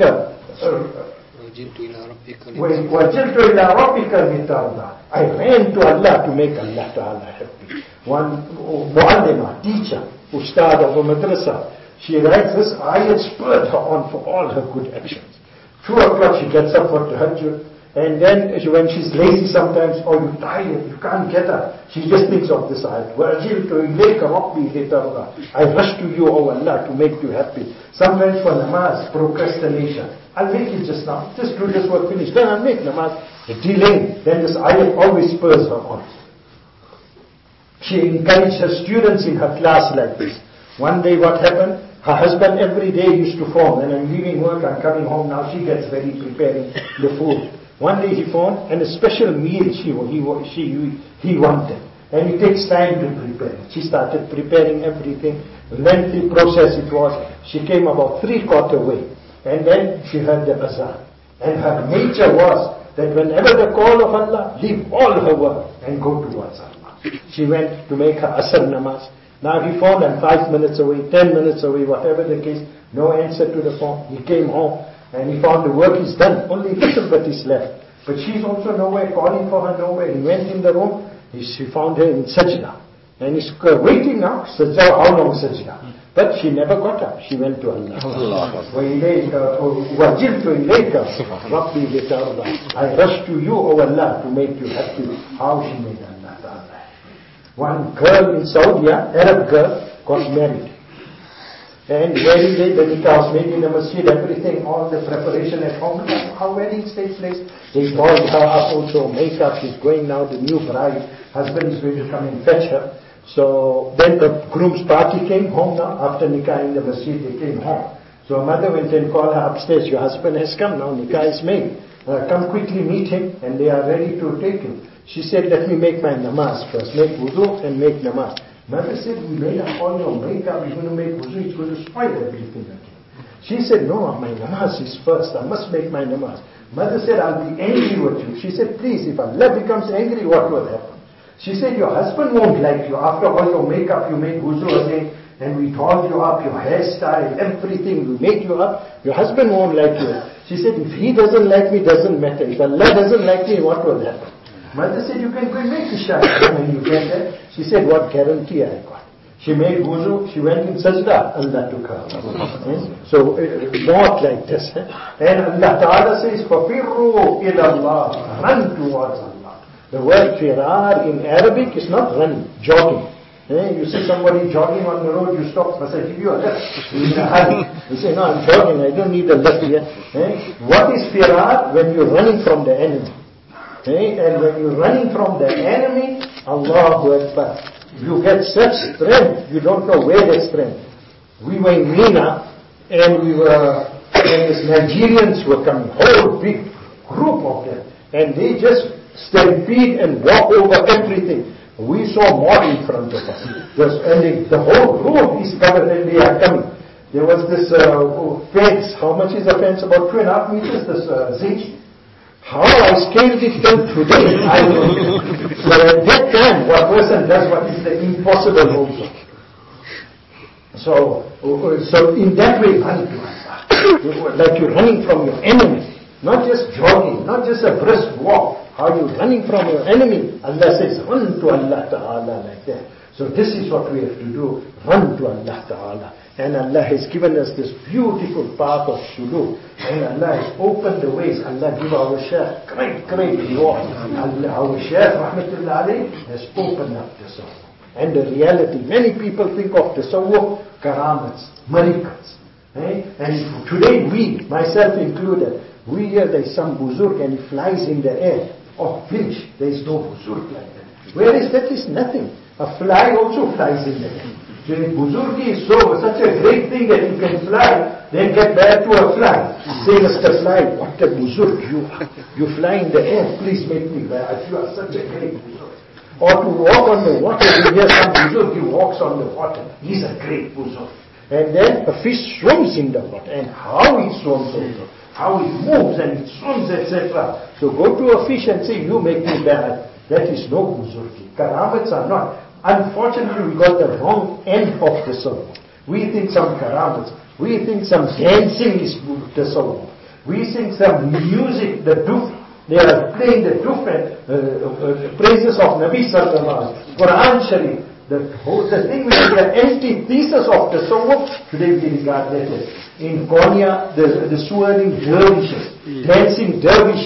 وَأَجِلْتُ إِلَىٰ رَبِّكَ لِتَرْضَىٰ. I ran to Allah to make Allah Ta'ala happy. One mu'allima, teacher, ustad of a madrasa, she writes this ayat spurred her on for all her good actions. Two o'clock she gets up for tahajjud, And then when she's lazy sometimes, or you're tired, you can't get her, she just thinks of this ayat. وَأَجِلْتُ إِلَيْكَ رَبِّي لِتَرْضَى. I rush to you, O Allah, to make you happy. Sometimes for namaz, procrastination. I'll make it just now. Just do this work, finish. Then I'll make namaz. Delay. Then this ayat always spurs her on. She encouraged her students in her class like this. One day what happened? Her husband every day used to phone, and I'm leaving work, I'm coming home now, she gets ready preparing the food. One day he phoned, and a special meal she, he, she, he wanted. And it takes time to prepare. She started preparing everything. Lengthy process it was. She came about three quarter way. And then she heard the azan. And her nature was that whenever the call of Allah, leave all her work and go towards Allah. She went to make her asr namaz. Now he phoned and five minutes away, ten minutes away, whatever the case, no answer to the phone. He came home and he found the work is done, only a little bit is left. But she's also nowhere, calling for her nowhere. He went in the room, he, she found her in sajda. And he's waiting now, sajda, how long sajda? But she never got up, she went to Allah. وَجِلْتُ إِلَيْكَ رَبِّي لِتَرْضَى. I rush to you, O Allah, to make you happy. How she made Allah Ta'ala. One girl in Saudi, Arab girl, got married. And very late, the nikah was made in the masjid, everything, all the preparation at home. How weddings take place. They called her up also, makeup, she's going now, the new bride. Husband is going to come and fetch her. So then the groom's party came home now, after nikah in the masjid, they came home. So her mother went and called her upstairs, your husband has come now, nikah is made. Uh, come quickly meet him, and they are ready to take him. She said, let me make my namaz first. Make wudu and make namaz. Mother said, we made up all your makeup, we're going to make wudu, it's going to spoil everything again. She said, no, my namaz is first. I must make my namaz. Mother said, I'll be angry with you. She said, please, if Allah becomes angry, what will happen? She said, your husband won't like you. After all your makeup, you made wudu again, and we dolled you up, your hairstyle, everything, we made you up. Your husband won't like you. She said, if he doesn't like me, doesn't matter. If Allah doesn't like me, what will happen? Mother said, you can go and make the shahid when you get there. She said, what guarantee I got? She made wuzu, she went in sajda, Allah took her. eh? So, uh, not like this. Eh? And Allah Ta'ala says, فَفِرُّوا إِلَى اللَّهِ. Run towards Allah. The word firar in Arabic is not running, jogging. Eh? You see somebody jogging on the road, you stop, I say, give you a lift. In a hurry. You say, no, I'm jogging, I don't need a lift here. Eh? What is firar? When you're running from the enemy. Okay? And when you're running from the enemy, Allahu Akbar, you get such strength, you don't know where the strength. We were in Mina, and we were, and these Nigerians were coming, whole big group of them, and they just stampede and walk over everything. We saw more in front of us. Just, and they, the whole road is covered and they are coming. There was this uh, fence, how much is a fence? About two and a half meters, this uh, zinc. How I scaled it till today, I don't know. But at that time, what person does what is the impossible also. So, so in that way, run to Allah. Like you're running from your enemy. Not just jogging, not just a brisk walk. How you're running from your enemy. Allah says, run to Allah Ta'ala like that. So this is what we have to do. Run to Allah Ta'ala. And Allah has given us this beautiful path of suluk. And Allah has opened the ways. Allah give our Shaykh great, great reward. Allah, our Shaykh, Rahmatullah alayhi, has opened up the tasawwuf. And the reality, many people think of tasawwuf, karamats, miracles. Eh? And today we, myself included, we hear there is some buzurg and he flies in the air. Oh, finish. There is no buzurg like that. Whereas that is nothing. A fly also flies in the air. So if buzurgi is so, such a great thing that you can fly, then get back to a fly. Say, Mister Fly, what a buzurg you are. You fly in the air, please make me back. You are such a great buzurg. Or to walk on the water, you hear some buzurg, he walks on the water. He's a great buzurg. And then a fish swims in the water. And how he swims also. How it moves and it swims, et cetera. So go to a fish and say, you make me bad. That is no buzurgi. Karamats are not. Unfortunately, we got the wrong end of the tasawwuf. We think some karamats, we think some dancing is tasawwuf. We think some music, the duf, they are playing the duf and uh, uh, praises of Nabi Sallallahu Alaihi Wasallam, Quran Sharif. The whole the thing which is the antithesis of tasawwuf, today we regard that as in Konya, the, the swirling dervishes, dancing dervishes,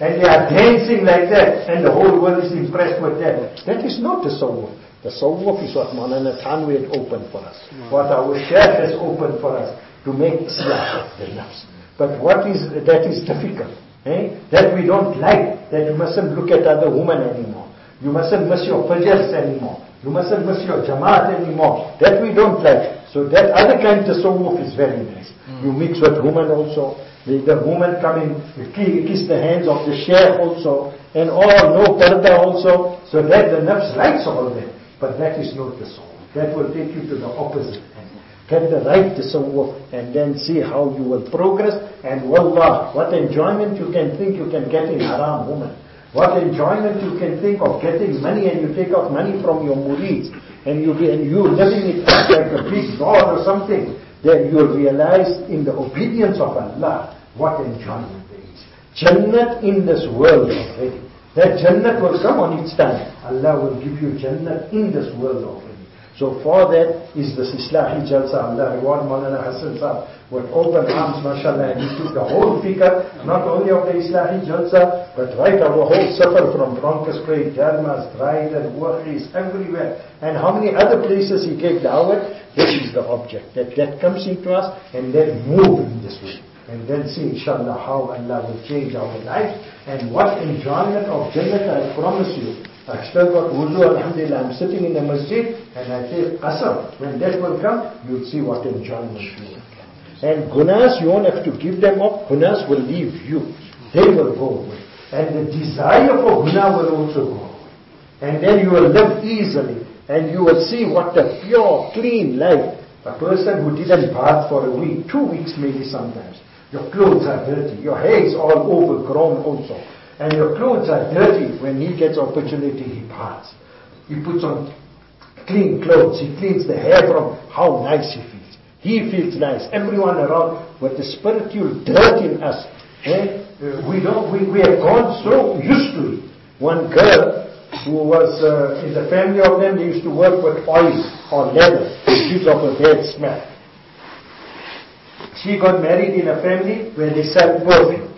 and they are dancing like that, and the whole world is impressed with that. That is not tasawwuf. Tasawwuf is what Maulana Thanwi had opened for us, what our Shaykh has opened for us, to make Islah of the nafs. But what is, that is difficult, eh? That we don't like, that you mustn't look at other women anymore. You mustn't miss your fajrs anymore. You mustn't miss your jamaat anymore. That we don't like. So that other kind of tasawwuf is very nice. Mm. You mix with women also. The, the woman come in, you kiss the hands of the shaykh also, and all, no parda also. So that the nafs likes all that. But that is not tasawwuf. That will take you to the opposite end. Get the right tasawwuf and then see how you will progress. And wallah, what enjoyment you can think you can get in haram woman. What enjoyment you can think of getting money, and you take out money from your murids, and you and you living it like a big god or something. Then you'll realize in the obedience of Allah what enjoyment there is. Jannat in this world already. That Jannat will come on its time. Allah will give you Jannat in this world already. So for that is this Islahi Jalsa. Allah reward Maulana Hassan Sahib with open arms, mashallah, and he took the whole fikr, not only of the Islahi Jalsa, but right our whole safar from Broncos Creek, Jalmas, Dryden, Wahis, everywhere. And how many other places he gave da'wah. This is the object, that that comes into us and then move in this way. And then see inshallah how Allah will change our life and what enjoyment of Jannah I promise you. I've still got wudu, alhamdulillah. I'm sitting in the masjid and I say qasam. When that will come, you'll see what enjoyment you will get. And gunas, you won't have to give them up. Gunas will leave you. They will go away. And the desire for guna will also go away. And then you will live easily. And you will see what the pure, clean life. A person who didn't bath for a week, two weeks maybe sometimes. Your clothes are dirty. Your hair is all overgrown also. And your clothes are dirty. When he gets opportunity, he baths. He puts on clean clothes. He cleans the hair from how nice he feels. He feels nice. Everyone around with the spiritual dirt in us. Eh? We don't. We, we have gone so used to it. One girl who was uh, in the family of them, they used to work with oil or leather. It gives off a bad smell. She got married in a family where they sell perfume.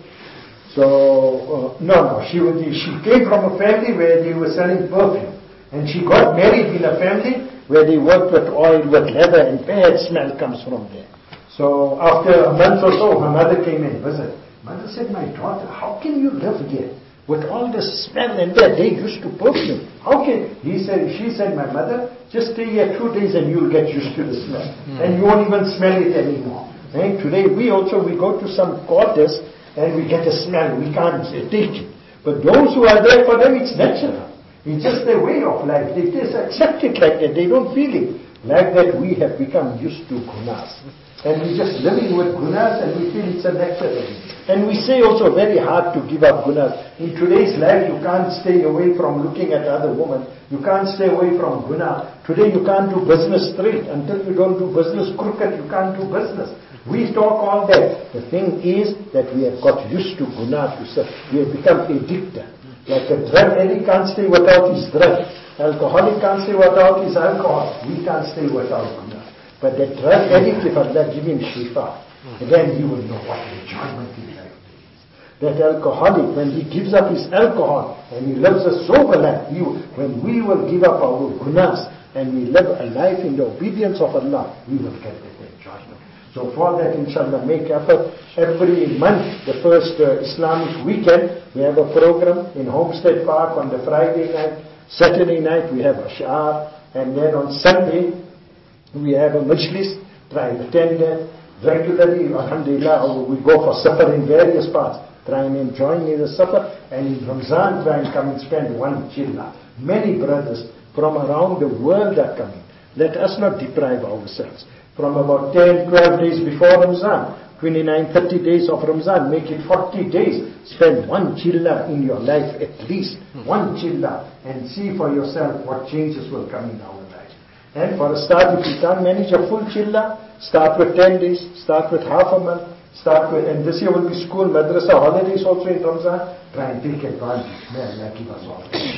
So, uh, no, no, she, she came from a family where they were selling perfume. And she got married in a family where they worked with oil, with leather, and bad smell comes from there. So, after a month or so, her mother came in, visit. Mother said, my daughter, how can you live here? With all this smell and that, they used to perfume. How can, he said, she said, my mother, just stay here two days and you'll get used to the smell. Mm. And you won't even smell it anymore. And today we also, we go to some quarters and we get a smell, we can't take it. But those who are there, for them it's natural. It's just their way of life. They just accept it like that, they don't feel it. Like that we have become used to gunas. And we're just living with gunas and we feel it's a natural. And we say also very hard to give up gunas. In today's life you can't stay away from looking at other women. You can't stay away from guna. Today you can't do business straight. Until you don't do business crooked, you can't do business. We talk all that. The thing is that we have got used to guna. We have become addicted. Like a drug addict can't stay without his drug. Alcoholic can't stay without his alcohol. We can't stay without guna. But the drug addict, if Allah give him shifa, then he will know what enjoyment in life is. That alcoholic, when he gives up his alcohol and he lives a sober life, he, when we will give up our gunas and we live a life in the obedience of Allah, we will get that enjoyment. So for that, inshallah, make effort. Every month, the first uh, Islamic weekend, we have a program in Homestead Park on the Friday night. Saturday night, we have Ash'ar. And then on Sunday, we have a majlis. Try and attend that regularly. Alhamdulillah, we go for supper in various parts. Try and enjoy the supper. And in Ramzan, try and come and spend one chilla. Many brothers from around the world are coming. Let us not deprive ourselves. From about ten, twelve days before Ramzan, twenty-nine, thirty days of Ramzan, make it forty days. Spend one chilla in your life at least. One chilla. And see for yourself what changes will come in our life. And for a start, if you can't manage a full chilla, start with ten days, start with half a month, start with, and this year will be school, madrasa, holidays also in Ramzan. Try and take advantage. May Allah give us all.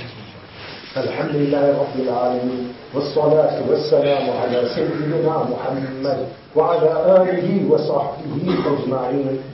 الحمد لله رب العالمين والصلاة والسلام على سيدنا محمد وعلى آله وصحبه أجمعين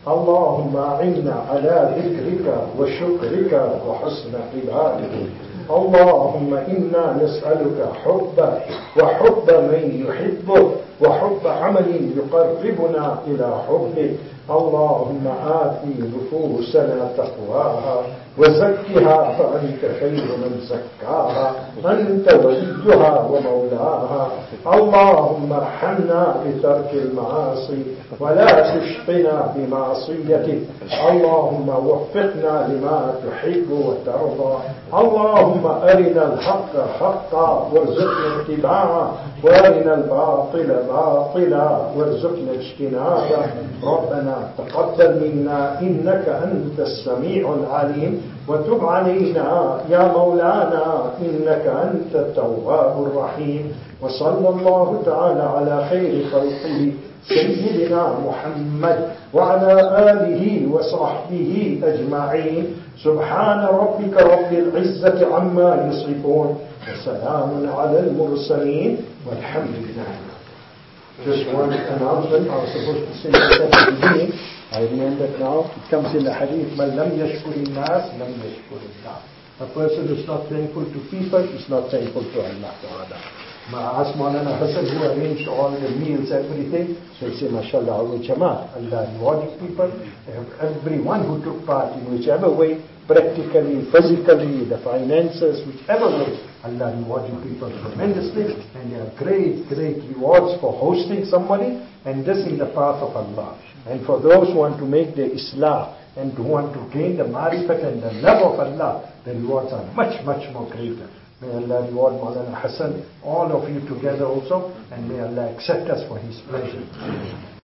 اللهم أعنا على ذكرك وشكرك وحسن عبادتك. اللهم إنا نسألك حبك وحب من يحبك وحب عمل يقربنا إلى حبك. اللهم آت نفوسنا تقواها وزكها فأنت خير من زكاها، أنت وليها ومولاها. اللهم ارحمنا بترك المعاصي ولا تشقنا بمعصيتك. اللهم وفقنا لما تحب وترضى. اللهم أرنا الحق حقا وارزقنا اتباعه، وأرنا الباطل باطلا وارزقنا اجتنابه. ربنا تقبل منا إنك أنت السميع العليم، وتب علينا يا مولانا إنك أنت التواب الرحيم. وصلى الله تعالى على خير خلقه سيدنا محمد وعلى آله وصحبه أجمعين. سبحان ربك رب العزة عما يصفون وسلام على المرسلين والحمد لله. Just one announcement. I was supposed to say this at the beginning. I remember now. It comes in the hadith, "Man lam yashkur in-nas, lam yashkur Allah." A person who is not thankful to people is not thankful to Allah Ta'ala. I asked Maulana Hassan, who arranged all the meals, everything. So he said, "MashaAllah, our Jamaat, Allah rewarding people, everyone who took part in whichever way, practically, physically, the finances, whichever way, Allah rewarding people tremendously, and there are great, great rewards for hosting somebody, and this in the path of Allah. And for those who want to make their Islah, and who want to gain the marifat and the love of Allah, the rewards are much, much more greater. May Allah reward Maulana Hassan, all of you together also, and may Allah accept us for His pleasure.